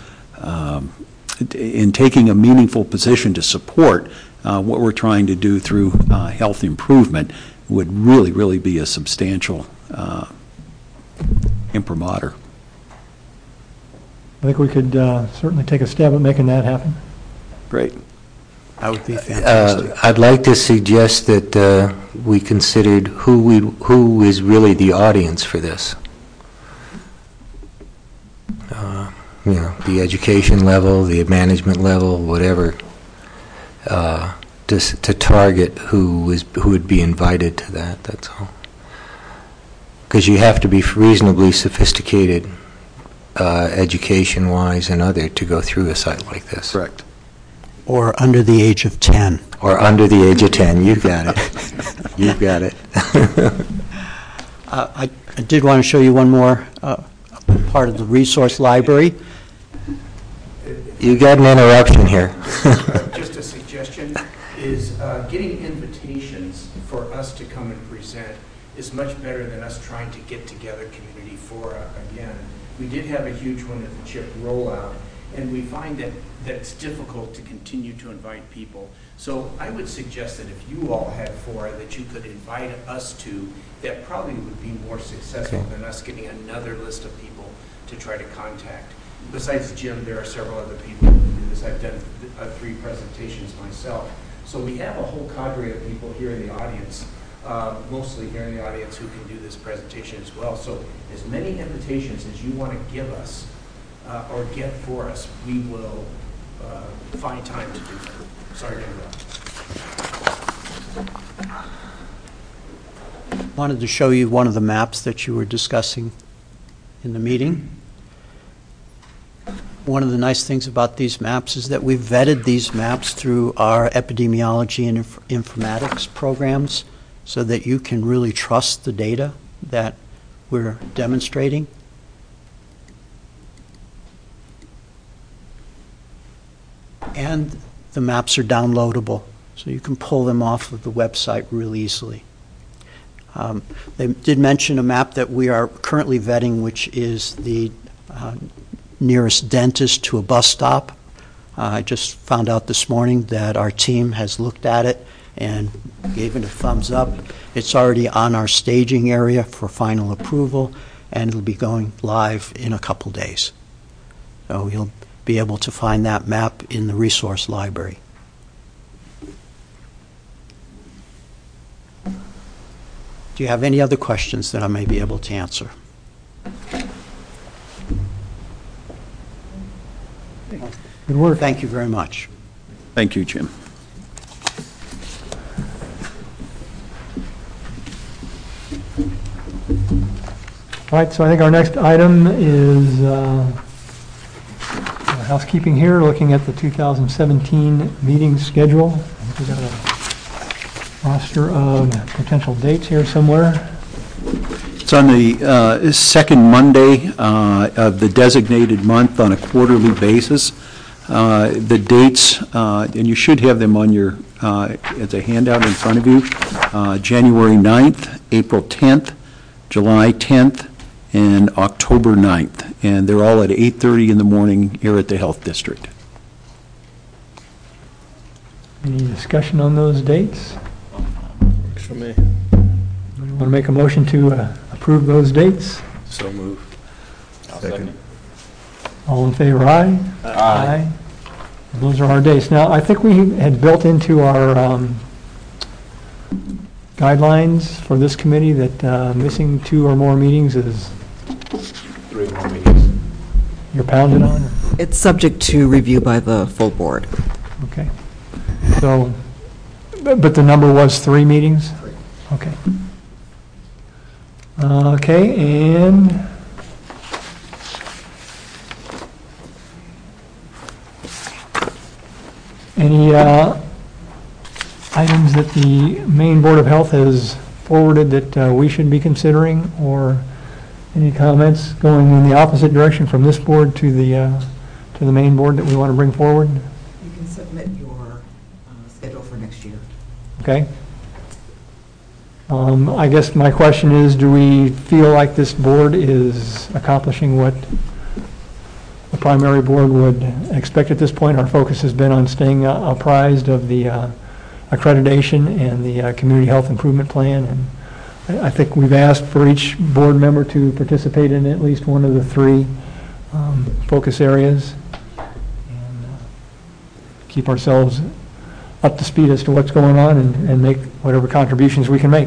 in taking a meaningful position to support what we're trying to do through health improvement would really, really be a substantial imprimatur. I think we could certainly take a stab at making that happen. Great. That would be fantastic. I'd like to suggest that we considered who is really the audience for this. The education level, the management level, whatever, to target who would be invited to that. That's all. Because you have to be reasonably sophisticated, education-wise and other, to go through a site like this. Correct. Or under the age of 10. Or under the age of 10. You've got it. You've got it. I did want to show you one more part of the resource library. You got an interruption here. Just a suggestion is getting invitations for us to come and present is much better than us trying to get together community fora again. We did have a huge one at the CHIP rollout, and we find that it's difficult to continue to invite people. So I would suggest that if you all had fora that you could invite us to, that probably would be more successful than us getting another list of people to try to contact. Besides Jim, there are several other people who do this. I've done 3 presentations myself. So we have a whole cadre of people here in the audience, mostly here in the audience, who can do this presentation as well. So as many invitations as you want to give us or get for us, we will find time to do that. Sorry to interrupt. Wanted to show you one of the maps that you were discussing in the meeting. One of the nice things about these maps is that we've vetted these maps through our epidemiology and informatics programs so that you can really trust the data that we're demonstrating. And the maps are downloadable, so you can pull them off of the website real easily. They did mention a map that we are currently vetting, which is the nearest dentist to a bus stop. I just found out this morning that our team has looked at it and gave it a thumbs up. It's already on our staging area for final approval, and it'll be going live in a couple days. So you'll be able to find that map in the resource library. Do you have any other questions that I may be able to answer? Good work. Thank you very much. Thank you, Jim. All right, so I think our next item is housekeeping here, looking at the 2017 meeting schedule. I think we got roster of potential dates here somewhere. It's on the second Monday of the designated month on a quarterly basis. The dates, and you should have them on your, as a handout in front of you, January 9th, April 10th, July 10th, and October 9th. And they're all at 8:30 in the morning here at the Health District. Any discussion on those dates? Works for me. Want to make a motion to approve those dates? So moved. Second. All in favor, aye? Aye. Those are our dates. Now, I think we had built into our guidelines for this committee that missing 2 or more meetings is 3 more meetings. you're pounded on? It's subject to review by the full board. Okay. So, but the number was 3 meetings? Okay. Okay, and any items that the Maine Board of Health has forwarded that we should be considering, or any comments going in the opposite direction from this board to the Maine Board that we want to bring forward? You can submit your schedule for next year. Okay. I guess my question is, do we feel like this board is accomplishing what the primary board would expect at this point? Our focus has been on staying apprised of the accreditation and the community health improvement plan, and I think we've asked for each board member to participate in at least one of the 3 focus areas, and keep ourselves up to speed as to what's going on and make whatever contributions we can make.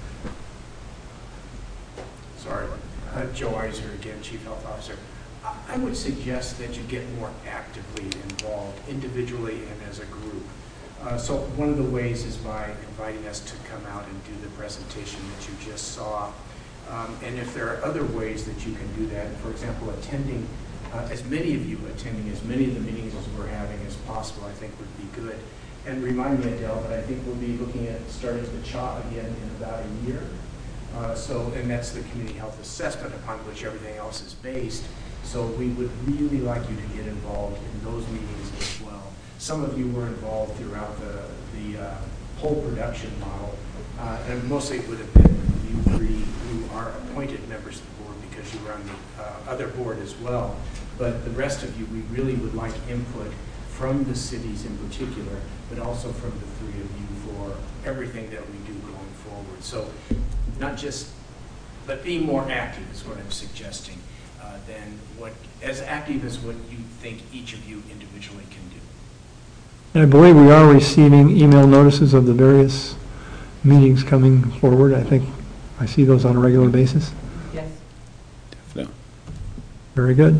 Sorry, Joe Iser again, Chief Health Officer. I would suggest that you get more actively involved, individually and as a group. So one of the ways is by inviting us to come out and do the presentation that you just saw. And if there are other ways that you can do that, for example, attending, as many of you attending as many of the meetings as we're having as possible, I think would be good. And remind me, Adele, that I think we'll be looking at starting the CHA again in about a year. And that's the community health assessment upon which everything else is based. So we would really like you to get involved in those meetings as well. Some of you were involved throughout the whole production model, and mostly it would have been you 3 who are appointed members of the board because you were on the other board as well. But the rest of you, we really would like input from the cities in particular, but also from the 3 of you for everything that we do going forward. So not just, but be more active is what I'm suggesting, than as active as what you think each of you individually can do. And I believe we are receiving email notices of the various meetings coming forward. I think I see those on a regular basis. Yes. No. Very good.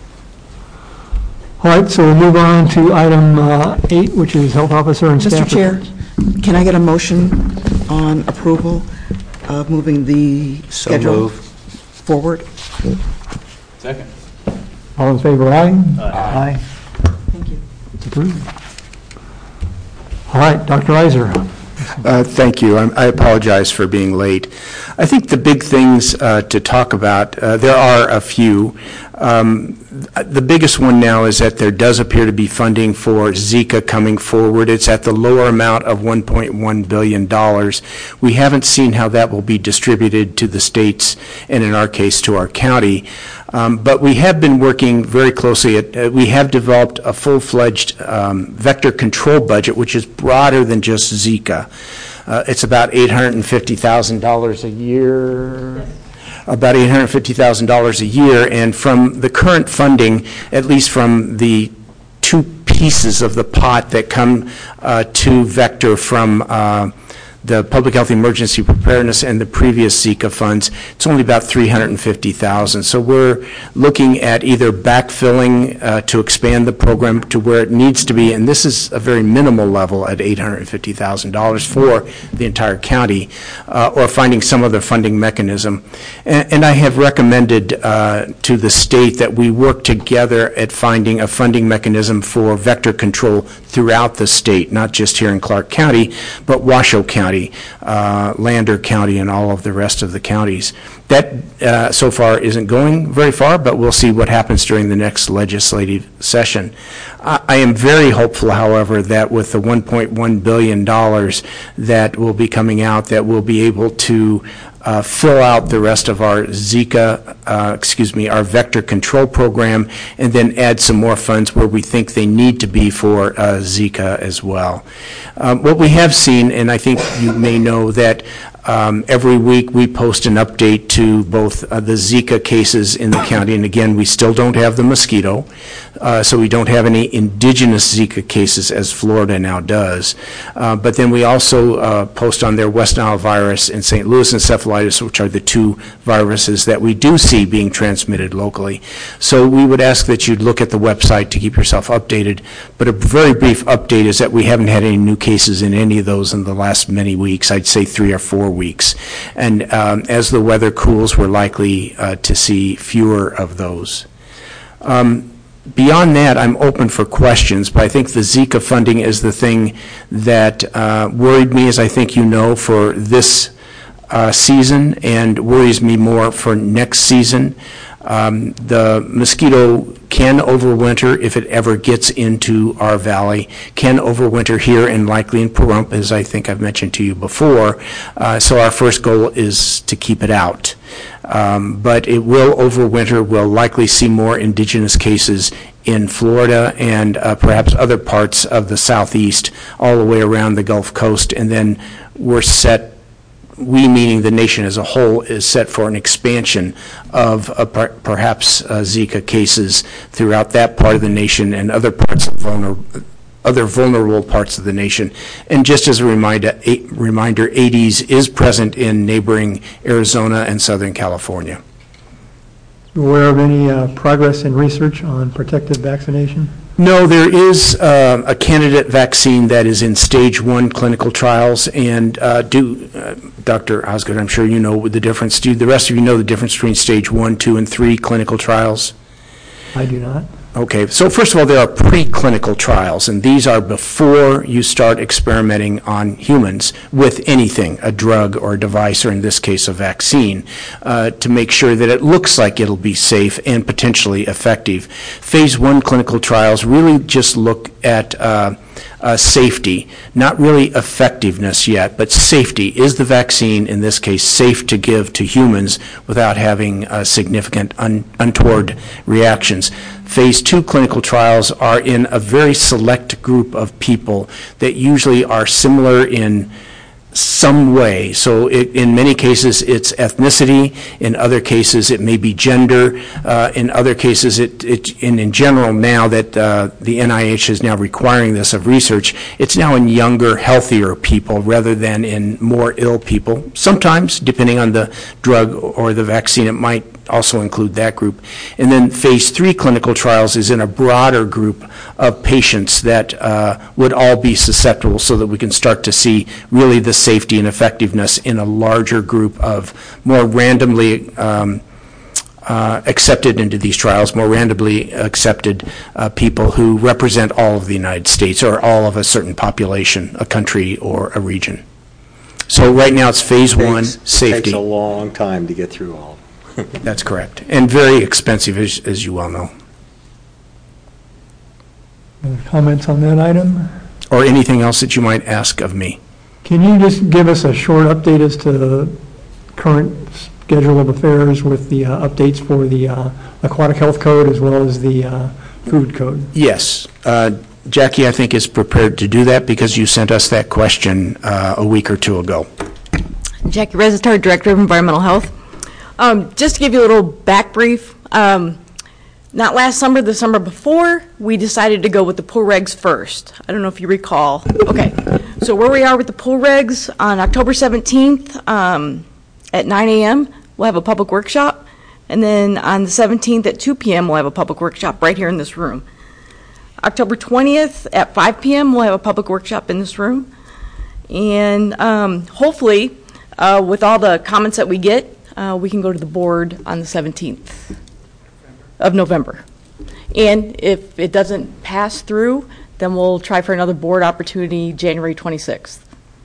All right, so we'll move on to item 8, which is health officer and staff. Mr. Chair, can I get a motion on approval of moving the schedule forward? Second. All in favor, aye? Aye. Thank you. It's approved. All right, Dr. Iser. Thank you. I apologize for being late. I think the big things to talk about, there are a few. The biggest one now is that there does appear to be funding for Zika coming forward. It's at the lower amount of $1.1 billion. We haven't seen how that will be distributed to the states, and in our case, to our county. But we have been working very closely. We have developed a full-fledged vector control budget, which is broader than just Zika. It's about $850,000 a year. Yes. About $850,000 a year, and from the current funding, at least from the 2 pieces of the pot that come to Vector from the Public Health Emergency Preparedness and the previous Zika funds, it's only about $350,000. So we're looking at either backfilling to expand the program to where it needs to be, and this is a very minimal level at $850,000 for the entire county, or finding some other funding mechanism. And I have recommended to the state that we work together at finding a funding mechanism for vector control throughout the state, not just here in Clark County, but Washoe County. County, Lander County, and all of the rest of the counties. That so far isn't going very far, but we'll see what happens during the next legislative session. I am very hopeful, however, that with the $1.1 billion that will be coming out, that we'll be able to fill out the rest of our our vector control program, and then add some more funds where we think they need to be for Zika as well. What we have seen, and I think you may know that every week we post an update to both the Zika cases in the county, and again, we still don't have the mosquito, so we don't have any indigenous Zika cases as Florida now does. But then we also post on there West Nile virus and St. Louis encephalitis, which are the two viruses that we do see being transmitted locally. So we would ask that you'd look at the website to keep yourself updated. But a very brief update is that we haven't had any new cases in any of those in the last many weeks. I'd say 3 or 4 weeks. And as the weather cools, we're likely to see fewer of those. Beyond that, I'm open for questions, but I think the Zika funding is the thing that worried me, as I think you know, for this season, and worries me more for next season. The mosquito can overwinter if it ever gets into our valley, can overwinter here and likely in Pahrump, as I think I've mentioned to you before. So our first goal is to keep it out. But it will overwinter. We'll likely see more indigenous cases in Florida and perhaps other parts of the southeast, all the way around the Gulf Coast, and then we're set. We, meaning the nation as a whole, is set for an expansion of perhaps Zika cases throughout that part of the nation and other parts of other vulnerable parts of the nation. And just as a reminder, Aedes is present in neighboring Arizona and Southern California. Aware of any progress in research on protective vaccination? No, there is a candidate vaccine that is in stage 1 clinical trials, and Dr. Osgood, I'm sure you know the difference. Do the rest of you know the difference between stage 1, 2, and 3 clinical trials? I do not. Okay, so first of all, there are preclinical trials, and these are before you start experimenting on humans with anything, a drug or a device, or in this case, a vaccine, to make sure that it looks like it'll be safe and potentially effective. Phase 1 clinical trials really just look at safety, not really effectiveness yet, but safety. Is the vaccine, in this case, safe to give to humans without having significant untoward reactions? Phase 2 clinical trials are in a very select group of people that usually are similar in some way. So in many cases it's ethnicity, in other cases it may be gender, in other cases in general, now that the NIH is now requiring this of research, it's now in younger, healthier people rather than in more ill people. Sometimes, depending on the drug or the vaccine, it might also include that group. And then phase 3 clinical trials is in a broader group of patients that would all be susceptible, so that we can start to see really the safety and effectiveness in a larger group of more randomly accepted into these trials, more randomly accepted people who represent all of the United States or all of a certain population, a country, or a region. So right now it's phase 1, safety. It takes a long time to get through all. That's correct, and very expensive, as you well know. Any comments on that item? Or anything else that you might ask of me? Can you just give us a short update as to the current schedule of affairs with the updates for the aquatic health code as well as the food code? Yes. Jackie, I think, is prepared to do that because you sent us that question a week or 2 ago. Jackie Rezitar, Director of Environmental Health. Just to give you a little back brief, not last summer, the summer before, we decided to go with the pool regs first. I don't know if you recall. Okay, so where we are with the pool regs, on October 17th at 9 a.m., we'll have a public workshop. And then on the 17th at 2 p.m., we'll have a public workshop right here in this room. October 20th at 5 p.m., we'll have a public workshop in this room. And hopefully, with all the comments that we get, we can go to the board on the 17th of November. And if it doesn't pass through, then we'll try for another board opportunity January 26th,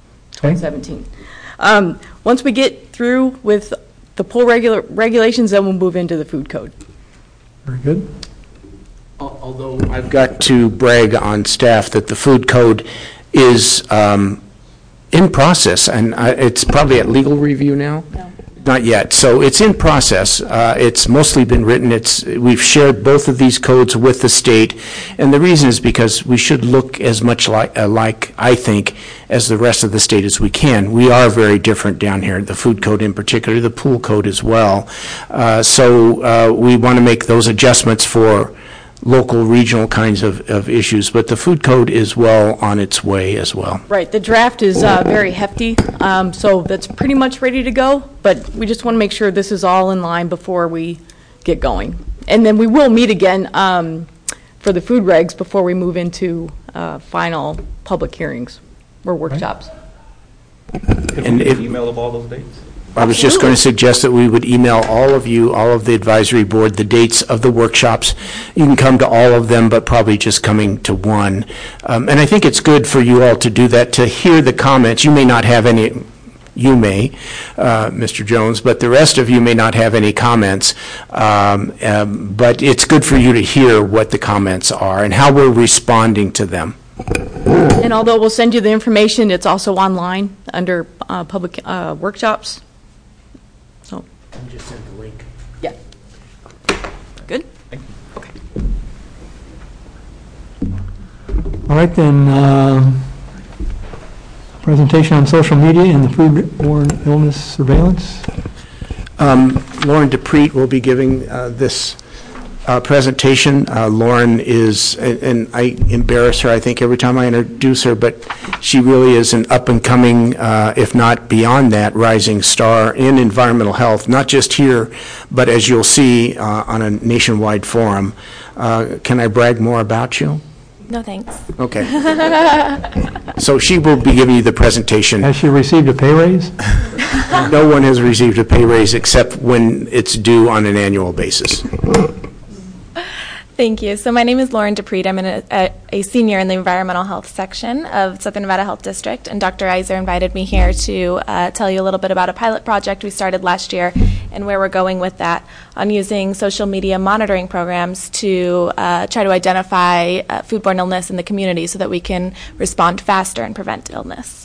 2017. Once we get through with the pool regulations, then we'll move into the food code. Very good. Although I've got to brag on staff that the food code is in process, and it's probably at legal review now? No. Not yet. So it's in process. It's mostly been written. We've shared both of these codes with the state, and the reason is because we should look as much alike, I think, as the rest of the state as we can. We are very different down here, the food code in particular, the pool code as well. So we want to make those adjustments for local, regional kinds of issues, but the food code is well on its way as well. Right, the draft is very hefty, so that's pretty much ready to go, but we just want to make sure this is all in line before we get going. And then we will meet again for the food regs before we move into final public hearings or workshops. And if email of all those dates? I was just going to suggest that we would email all of you, all of the advisory board, the dates of the workshops. You can come to all of them, but probably just coming to one. And I think it's good for you all to do that, to hear the comments. You may not have any, Mr. Jones, but the rest of you may not have any comments. But it's good for you to hear what the comments are and how we're responding to them. And although we'll send you the information, it's also online under public workshops. So. And just send the link. Yeah. Good? Thank you. Okay. All right, then, presentation on social media and the foodborne illness surveillance. Lauren DePreet will be giving this presentation. Lauren is, and I embarrass her, I think, every time I introduce her, but she really is an up-and-coming, if not beyond that, rising star in environmental health, not just here, but as you'll see on a nationwide forum. Can I brag more about you? No, thanks. Okay. So she will be giving you the presentation. Has she received a pay raise? No one has received a pay raise except when it's due on an annual basis. Thank you. So my name is Lauren DePreet. I'm a senior in the environmental health section of Southern Nevada Health District, and Dr. Iser invited me here to tell you a little bit about a pilot project we started last year and where we're going with that on using social media monitoring programs to try to identify foodborne illness in the community so that we can respond faster and prevent illness.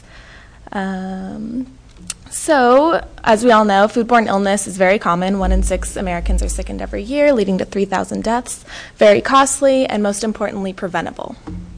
So, as we all know, foodborne illness is very common. 1 in 6 Americans are sickened every year, leading to 3,000 deaths. Very costly, and most importantly, preventable.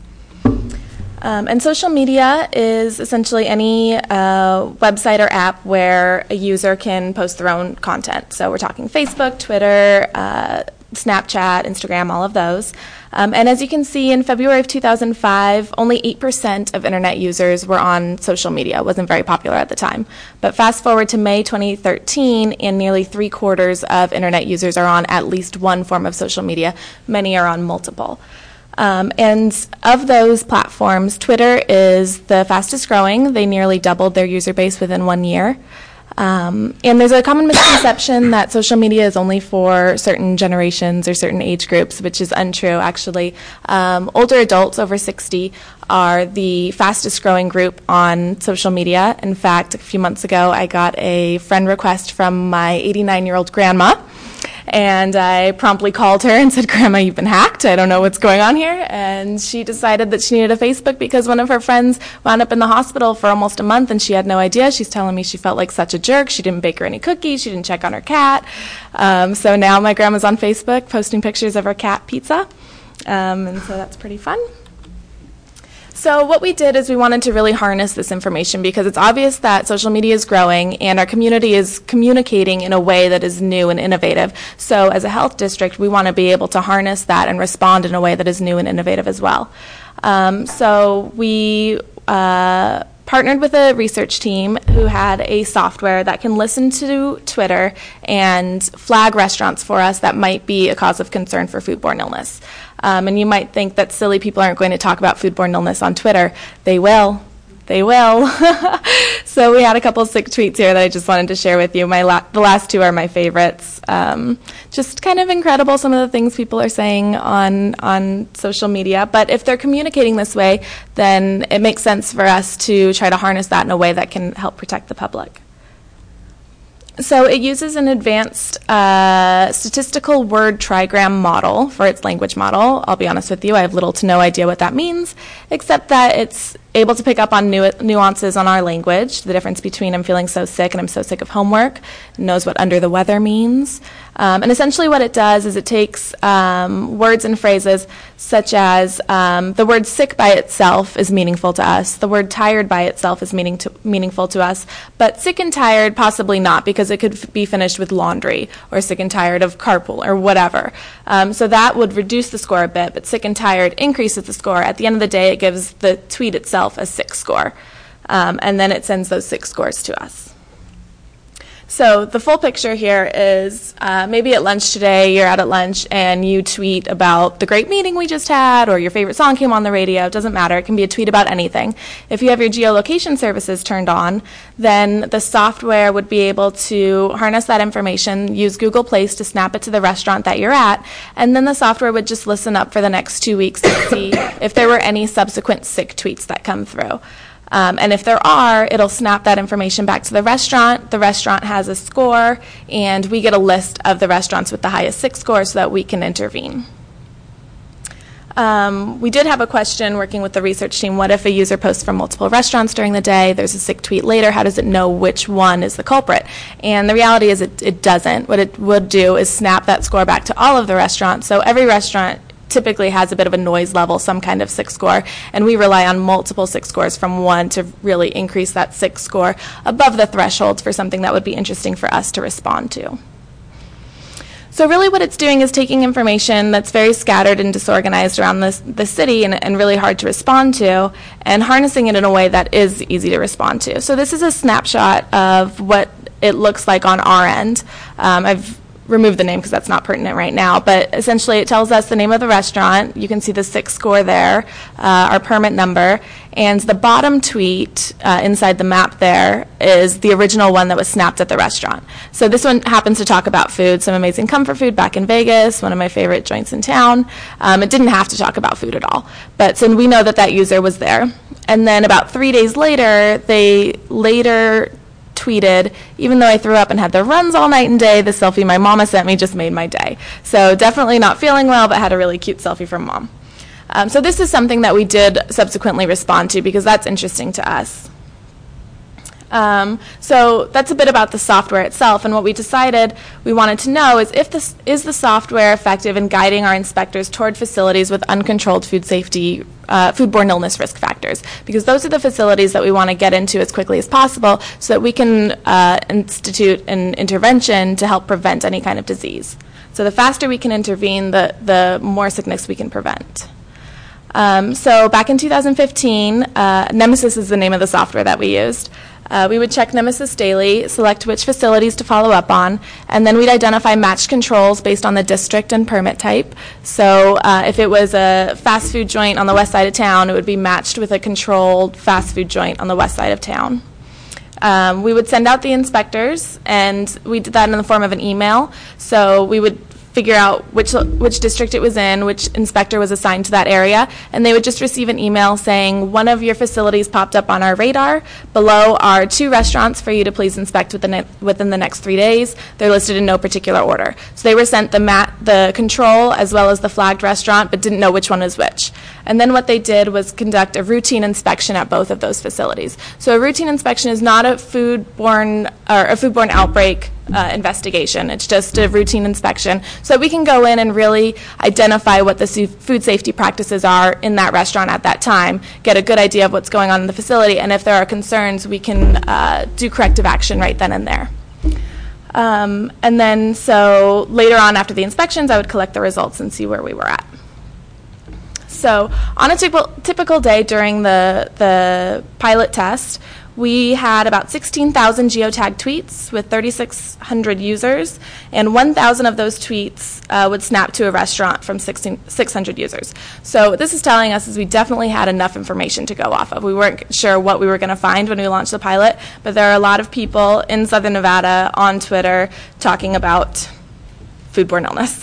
And social media is essentially any website or app where a user can post their own content. So we're talking Facebook, Twitter, Snapchat, Instagram, all of those. And as you can see, in February of 2005, only 8% of internet users were on social media. It wasn't very popular at the time. But fast forward to May 2013, and nearly 3/4 of internet users are on at least one form of social media. Many are on multiple. And of those platforms, Twitter is the fastest growing. They nearly doubled their user base within 1 year. And there's a common misconception that social media is only for certain generations or certain age groups, which is untrue, actually. Older adults over 60 are the fastest growing group on social media. In fact, a few months ago, I got a friend request from my 89-year-old grandma. And I promptly called her and said, "Grandma, you've been hacked. I don't know what's going on here." And she decided that she needed a Facebook because one of her friends wound up in the hospital for almost a month, and she had no idea. She's telling me she felt like such a jerk. She didn't bake her any cookies. She didn't check on her cat. So now my grandma's on Facebook posting pictures of her cat pizza. And so that's pretty fun. So what we did is we wanted to really harness this information because it's obvious that social media is growing and our community is communicating in a way that is new and innovative. So as a health district, we want to be able to harness that and respond in a way that is new and innovative as well. So we partnered with a research team who had a software that can listen to Twitter and flag restaurants for us that might be a cause of concern for foodborne illness. And you might think that silly people aren't going to talk about foodborne illness on Twitter. They will. They will. So we had a couple sick tweets here that I just wanted to share with you. The last two are my favorites. Just kind of incredible, some of the things people are saying on social media. But if they're communicating this way, then it makes sense for us to try to harness that in a way that can help protect the public. So it uses an advanced statistical word trigram model for its language model. I'll be honest with you, I have little to no idea what that means, except that it's able to pick up on nuances on our language, the difference between I'm feeling so sick and I'm so sick of homework, knows what under the weather means. And essentially what it does is it takes words and phrases such as the word sick by itself is meaningful to us, the word tired by itself is meaningful to us, but sick and tired possibly not, because it could be finished with laundry, or sick and tired of carpool, or whatever. So that would reduce the score a bit, but sick and tired increases the score. At the end of the day, it gives the tweet itself a 6 score, and then it sends those 6 scores to us. So the full picture here is maybe at lunch today, you're out at lunch and you tweet about the great meeting we just had, or your favorite song came on the radio. It doesn't matter. It can be a tweet about anything. If you have your geolocation services turned on, then the software would be able to harness that information, use Google Place to snap it to the restaurant that you're at, and then the software would just listen up for the next 2 weeks to see if there were any subsequent sick tweets that come through. And if there are, it'll snap that information back to the restaurant. The restaurant has a score, and we get a list of the restaurants with the highest 6 scores so that we can intervene. We did have a question working with the research team. What if a user posts from multiple restaurants during the day? There's a sick tweet later. How does it know which one is the culprit? And the reality is it doesn't. What it would do is snap that score back to all of the restaurants. So every restaurant typically has a bit of a noise level, some kind of 6 score, and we rely on multiple 6 scores from one to really increase that 6 score above the threshold for something that would be interesting for us to respond to. So really what it's doing is taking information that's very scattered and disorganized around the city and really hard to respond to, and harnessing it in a way that is easy to respond to. So this is a snapshot of what it looks like on our end. I've remove the name because that's not pertinent right now, but essentially it tells us the name of the restaurant. You can see the 6 score there, our permit number, and the bottom tweet inside the map there is the original one that was snapped at the restaurant. So this one happens to talk about food, some amazing comfort food back in Vegas, one of my favorite joints in town. It didn't have to talk about food at all, but so we know that that user was there. And then about 3 days later, they later tweeted, even though I threw up and had the runs all night and day, the selfie my mama sent me just made my day. So definitely not feeling well, but had a really cute selfie from mom. So this is something that we did subsequently respond to because that's interesting to us. So that's a bit about the software itself, and what we decided we wanted to know is if this is the software effective in guiding our inspectors toward facilities with uncontrolled food safety, foodborne illness risk factors, because those are the facilities that we want to get into as quickly as possible so that we can institute an intervention to help prevent any kind of disease. So the faster we can intervene, the more sickness we can prevent. So back in 2015, Nemesis is the name of the software that we used. We would check Nemesis daily, select which facilities to follow up on, and then we'd identify matched controls based on the district and permit type. So if it was a fast food joint on the west side of town, it would be matched with a controlled fast food joint on the west side of town. We would send out the inspectors, and we did that in the form of an email. So we would figure out which district it was in, which inspector was assigned to that area, and they would just receive an email saying, one of your facilities popped up on our radar. Below are 2 restaurants for you to please inspect within the next 3 days. They're listed in no particular order. So they were sent the control as well as the flagged restaurant, but didn't know which one was which. And then what they did was conduct a routine inspection at both of those facilities. So a routine inspection is not a foodborne outbreak investigation. It's just a routine inspection so that we can go in and really identify what the food safety practices are in that restaurant at that time, get a good idea of what's going on in the facility, and if there are concerns, we can do corrective action right then and there. And then so later on after the inspections, I would collect the results and see where we were at. So on a typical day during the pilot test, we had about 16,000 geotagged tweets with 3,600 users, and 1,000 of those tweets would snap to a restaurant from 600 users. So what this is telling us is we definitely had enough information to go off of. We weren't sure what we were going to find when we launched the pilot, but there are a lot of people in Southern Nevada on Twitter talking about foodborne illness.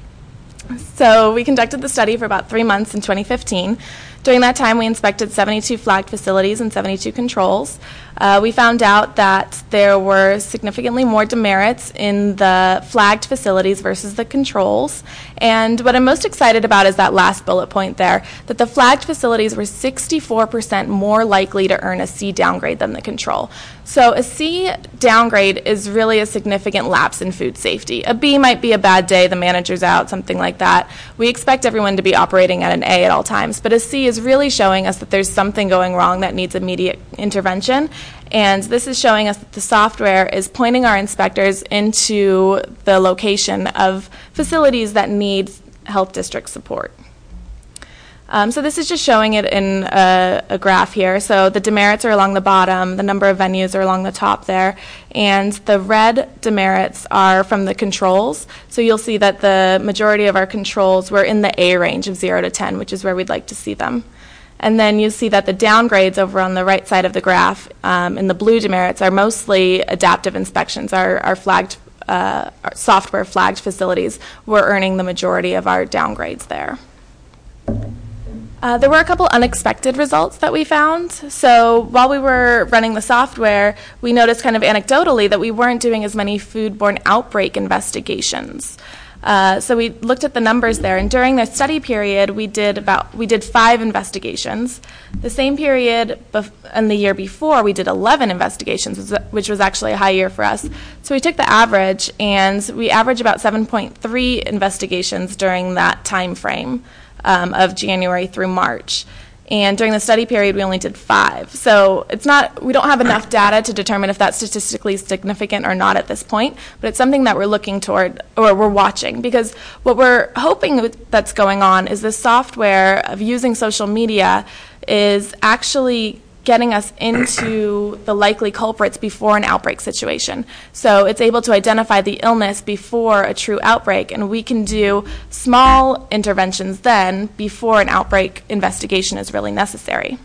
So we conducted the study for about 3 months in 2015. During that time, we inspected 72 flagged facilities and 72 controls. We found out that there were significantly more demerits in the flagged facilities versus the controls. And what I'm most excited about is that last bullet point there, that the flagged facilities were 64% more likely to earn a C downgrade than the control. So a C downgrade is really a significant lapse in food safety. A B might be a bad day, the manager's out, something like that. We expect everyone to be operating at an A at all times, but a C is really showing us that there's something going wrong that needs immediate intervention. And this is showing us that the software is pointing our inspectors into the location of facilities that need health district support. So this is just showing it in a graph here. So the demerits are along the bottom, the number of venues are along the top there, and the red demerits are from the controls. So you'll see that the majority of our controls were in the A range of 0 to 10, which is where we'd like to see them. And then you see that the downgrades over on the right side of the graph in the blue demerits are mostly adaptive inspections. Our flagged, our software flagged facilities were earning the majority of our downgrades there. There were a couple unexpected results that we found. So while we were running the software, we noticed kind of anecdotally that we weren't doing as many foodborne outbreak investigations. So we looked at the numbers there, and during the study period, we did 5 investigations. The same period and the year before, we did 11 investigations, which was actually a high year for us. So we took the average, and we averaged about 7.3 investigations during that time frame of January through March. And during the study period, we only did 5. So we don't have enough data to determine if that's statistically significant or not at this point, but it's something that we're looking toward, or we're watching, because what we're hoping that's going on is the software of using social media is actually getting us into the likely culprits before an outbreak situation. So it's able to identify the illness before a true outbreak, and we can do small interventions then before an outbreak investigation is really necessary.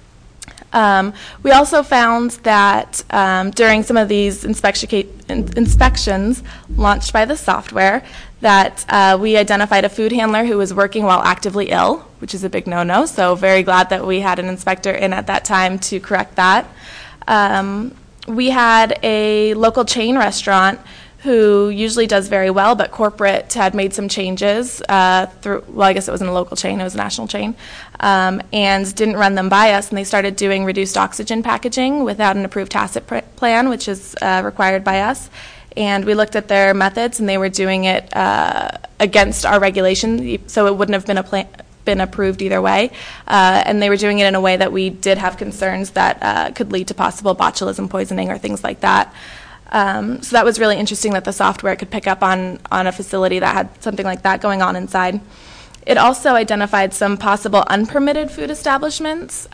We also found that during some of these inspections launched by the software, that we identified a food handler who was working while actively ill, which is a big no-no, so very glad that we had an inspector in at that time to correct that. We had a local chain restaurant who usually does very well, but corporate had made some changes I guess it wasn't a local chain, it was a national chain, and didn't run them by us, and they started doing reduced oxygen packaging without an approved tacit plan, which is required by us. And we looked at their methods, and they were doing it against our regulation, so it wouldn't have been approved either way. And they were doing it in a way that we did have concerns that could lead to possible botulism poisoning or things like that. So that was really interesting that the software could pick up on a facility that had something like that going on inside. It also identified some possible unpermitted food establishments.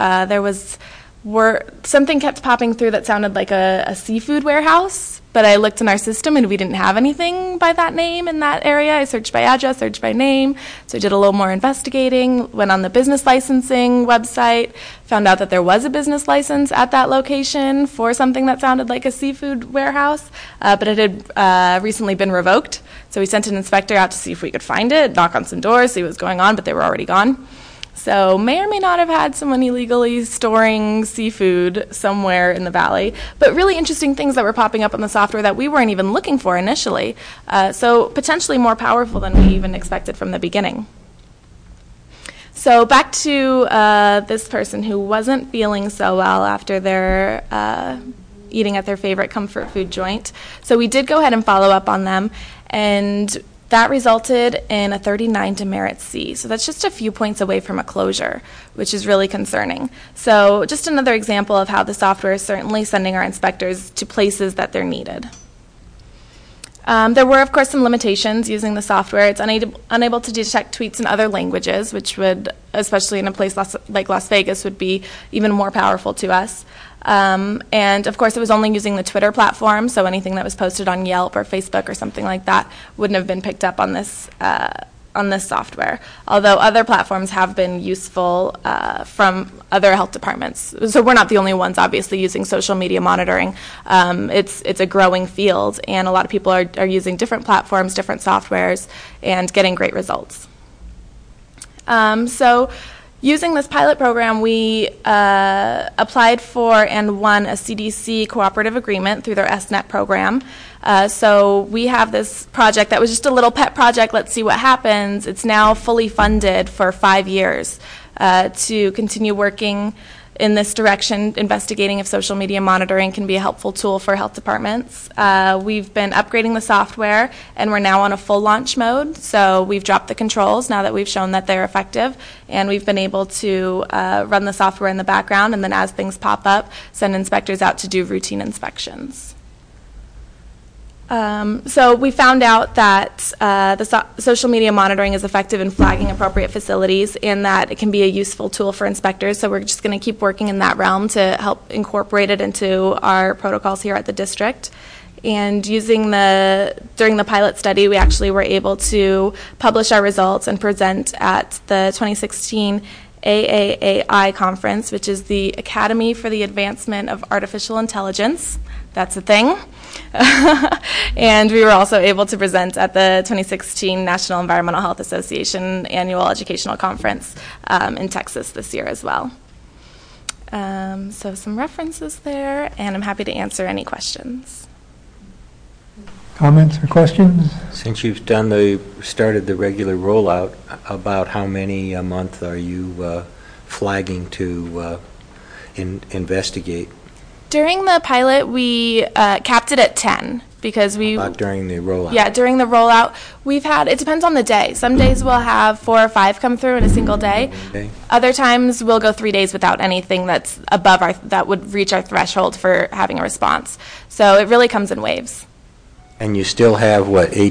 Something kept popping through that sounded like a seafood warehouse, but I looked in our system and we didn't have anything by that name in that area. I searched by address, searched by name, so I did a little more investigating, went on the business licensing website, found out that there was a business license at that location for something that sounded like a seafood warehouse, but it had recently been revoked. So we sent an inspector out to see if we could find it, knock on some doors, see what was going on, but they were already gone. So may or may not have had someone illegally storing seafood somewhere in the valley, but really interesting things that were popping up on the software that we weren't even looking for initially. So potentially more powerful than we even expected from the beginning. So back to this person who wasn't feeling so well after their eating at their favorite comfort food joint. So we did go ahead and follow up on them, and that resulted in a 39 demerit C. So that's just a few points away from a closure, which is really concerning. So just another example of how the software is certainly sending our inspectors to places that they're needed. There were, of course, some limitations using the software. It's unable to detect tweets in other languages, which would, especially in a place like Las Vegas, would be even more powerful to us. And, of course, it was only using the Twitter platform, so anything that was posted on Yelp or Facebook or something like that wouldn't have been picked up on this software, although other platforms have been useful from other health departments. So we're not the only ones, obviously, using social media monitoring. It's a growing field, and a lot of people are using different platforms, different softwares, and getting great results. So using this pilot program, we applied for and won a CDC cooperative agreement through their SNET program. So we have this project that was just a little pet project, let's see what happens. It's now fully funded for 5 years to continue working in this direction, investigating if social media monitoring can be a helpful tool for health departments. We've been upgrading the software, and we're now on a full launch mode. So we've dropped the controls now that we've shown that they're effective, and we've been able to run the software in the background, and then as things pop up, send inspectors out to do routine inspections. So we found out that the social media monitoring is effective in flagging appropriate facilities and that it can be a useful tool for inspectors. So we're just going to keep working in that realm to help incorporate it into our protocols here at the district. And during the pilot study, we actually were able to publish our results and present at the 2016 AAAI conference, which is the Academy for the Advancement of Artificial Intelligence. That's a thing. And we were also able to present at the 2016 National Environmental Health Association Annual Educational Conference in Texas this year as well. So some references there, and I'm happy to answer any questions. Comments or questions? Since you've started the regular rollout, about how many a month are you flagging to investigate? During the pilot, we capped it at 10 because About during the rollout? Yeah, during the rollout, it depends on the day. Some days we'll have 4 or 5 come through in a single day. Okay. Other times we'll go 3 days without anything that's that would reach our threshold for having a response. So it really comes in waves. And you still have,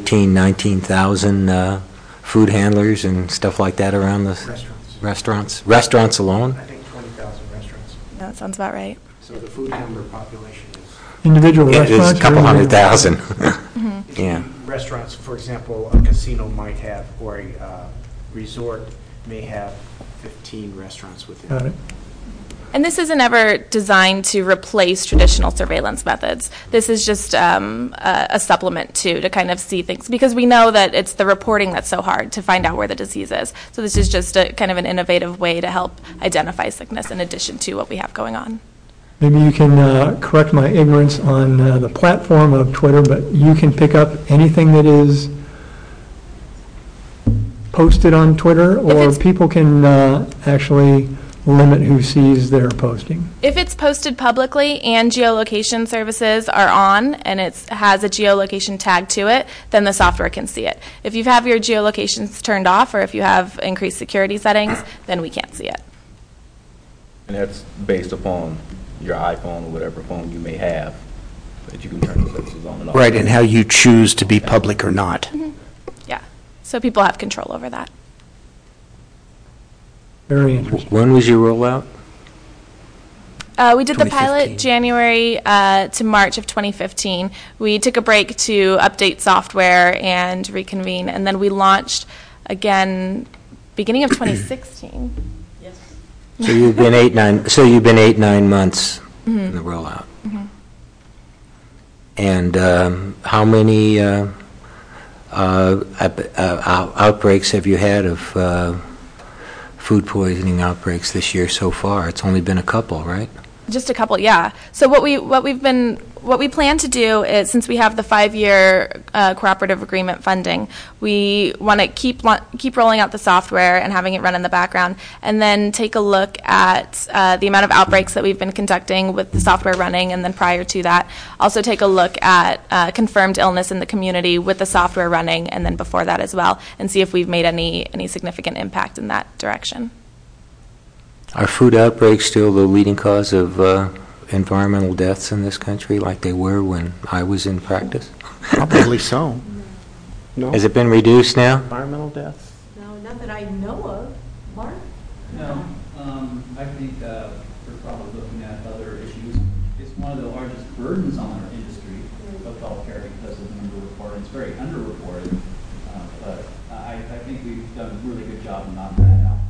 19,000 food handlers and stuff like that around the restaurants? Restaurants alone? I think 20,000 restaurants. Yeah, that sounds about right. So the food handler population is... Individual Yeah, restaurants? it's a couple or hundred thousand. Yeah. Restaurants, for example, a casino might have, or a resort may have 15 restaurants within. Got it. And this isn't ever designed to replace traditional surveillance methods. This is just a supplement to kind of see things, because we know that it's the reporting that's so hard to find out where the disease is. So this is just a kind of an innovative way to help identify sickness in addition to what we have going on. Maybe you can correct my ignorance on the platform of Twitter, but you can pick up anything that is posted on Twitter, or people can actually limit who sees their posting? If it's posted publicly and geolocation services are on and it has a geolocation tag to it, then the software can see it. If you have your geolocations turned off or if you have increased security settings, then we can't see it. And that's based upon your iPhone or whatever phone you may have, that you can turn the services on and off. Right, and how you choose to be public or not. Mm-hmm. Yeah, so people have control over that. Very interesting. When was your rollout? We did the pilot January to March of 2015. We took a break to update software and reconvene, and then we launched again beginning of 2016. Yes. So you've been 8-9 months in the rollout. Mm-hmm. And how many outbreaks have you had of food poisoning outbreaks this year so far? It's only been a couple, right? Just a couple, yeah. So what we plan to do is, since we have the 5-year cooperative agreement funding, we want to keep rolling out the software and having it run in the background, and then take a look at the amount of outbreaks that we've been conducting with the software running, and then prior to that, also take a look at confirmed illness in the community with the software running, and then before that as well, and see if we've made any significant impact in that direction. Are food outbreaks still the leading cause of environmental deaths in this country like they were when I was in practice? Probably so. No? Has it been reduced now? Environmental deaths? No, not that I know of. Mark? No, I think we're probably looking at other issues. It's one of the largest burdens on our industry of healthcare because of the underreported. It's very underreported, but I think we've done a really good job of knocking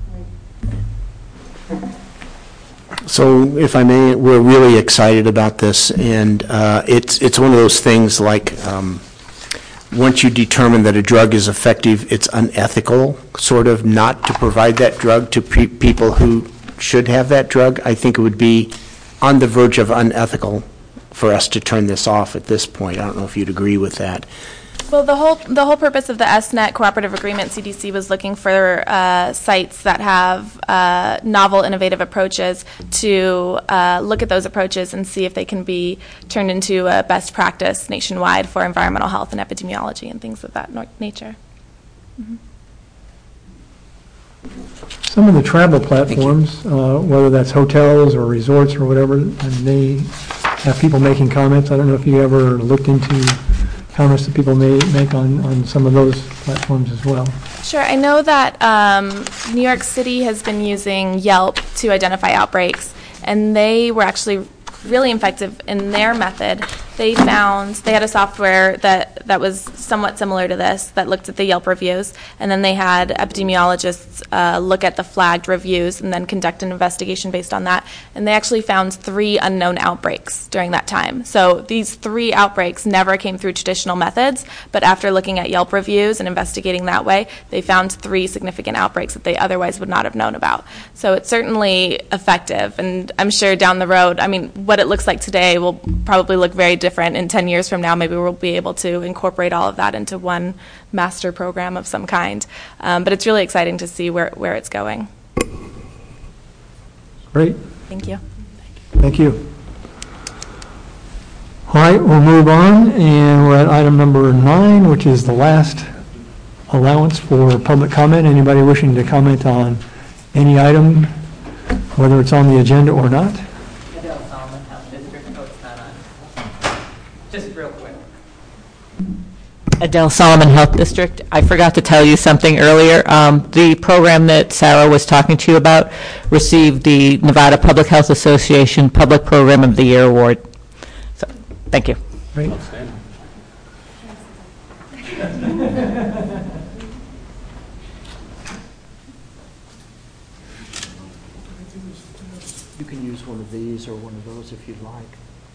that out. So, if I may, we're really excited about this, and it's one of those things like once you determine that a drug is effective, it's unethical, sort of, not to provide that drug to people who should have that drug. I think it would be on the verge of unethical for us to turn this off at this point. I don't know if you'd agree with that. Well, the whole purpose of the SNET cooperative agreement, CDC was looking for sites that have novel, innovative approaches to look at those approaches and see if they can be turned into a best practice nationwide for environmental health and epidemiology and things of that nature. Mm-hmm. Some of the travel platforms, whether that's hotels or resorts or whatever, and they have people making comments. I don't know if you ever looked into comments that people may make on some of those platforms as well. Sure. I know that New York City has been using Yelp to identify outbreaks, and they were actually really effective in their method. They had a software that was somewhat similar to this that looked at the Yelp reviews, and then they had epidemiologists look at the flagged reviews and then conduct an investigation based on that. And they actually found 3 unknown outbreaks during that time. So these 3 outbreaks never came through traditional methods, but after looking at Yelp reviews and investigating that way, they found 3 significant outbreaks that they otherwise would not have known about. So it's certainly effective, and I'm sure down the road, I mean, what it looks like today will probably look very different in 10 years from now. Maybe we'll be able to incorporate all of that into one master program of some kind. But it's really exciting to see where it's going. Great. Thank you. Thank you. All right, we'll move on, and we're at item number 9, which is the last allowance for public comment. Anybody wishing to comment on any item, whether it's on the agenda or not? Just real quick. Adele Solomon Health District. I forgot to tell you something earlier. The program that Sarah was talking to you about received the Nevada Public Health Association Public Program of the Year Award. So, thank you. Great. You can use one of these or one of those if you'd like.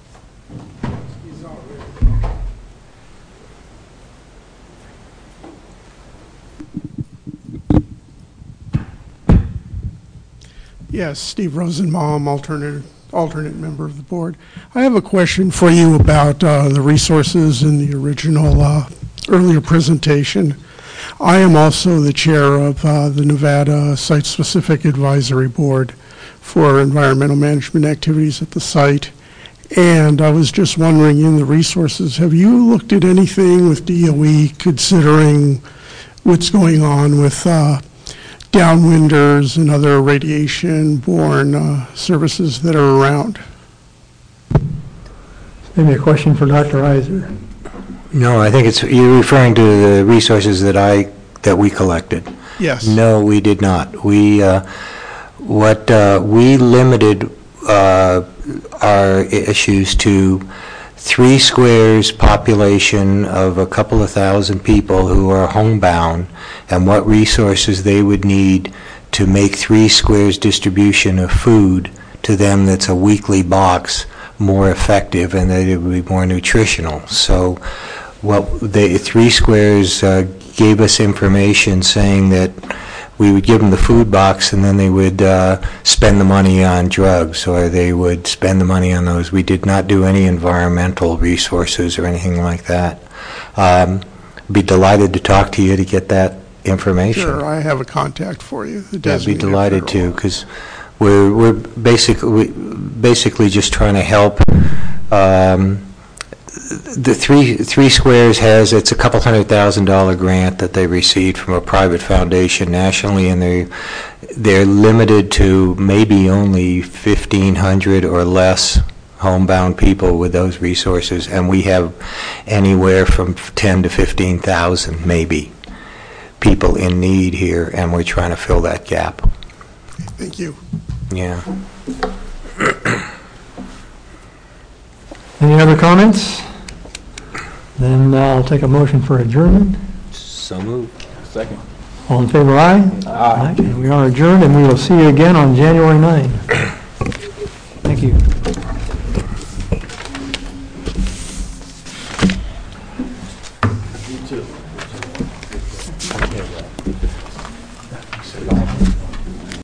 Yes, Steve Rosenbaum, alternate member of the board. I have a question for you about the resources in the original earlier presentation. I am also the chair of the Nevada Site-Specific Advisory Board for environmental management activities at the site. And I was just wondering, in the resources, have you looked at anything with DOE considering what's going on with downwinders and other radiation-borne services that are around? Maybe a question for Dr. Iser. No, I think you're referring to the resources that we collected. Yes. No, we did not. We limited our issues to 3 squares population of a couple of thousand people who are homebound, and what resources they would need to make 3 squares distribution of food to them that's a weekly box more effective and that it would be more nutritional. So the 3 squares gave us information saying that we would give them the food box and then they would spend the money on drugs, or they would spend the money on those. We did not do any environmental resources or anything like that. Be delighted to talk to you to get that information. Sure, I have a contact for you. I'd be delighted to, because we're basically just trying to help. The three squares it's a couple $100,000 grant that they received from a private foundation nationally, and they're limited to maybe only 1,500 or less homebound people with those resources, and we have anywhere from 10 to 15,000, maybe, people in need here, and we're trying to fill that gap. Thank you. Yeah. Any other comments? Then I'll take a motion for adjournment. So moved. Second. All in favor, aye? Aye. And we are adjourned, and we will see you again on January 9. Thank you. You too.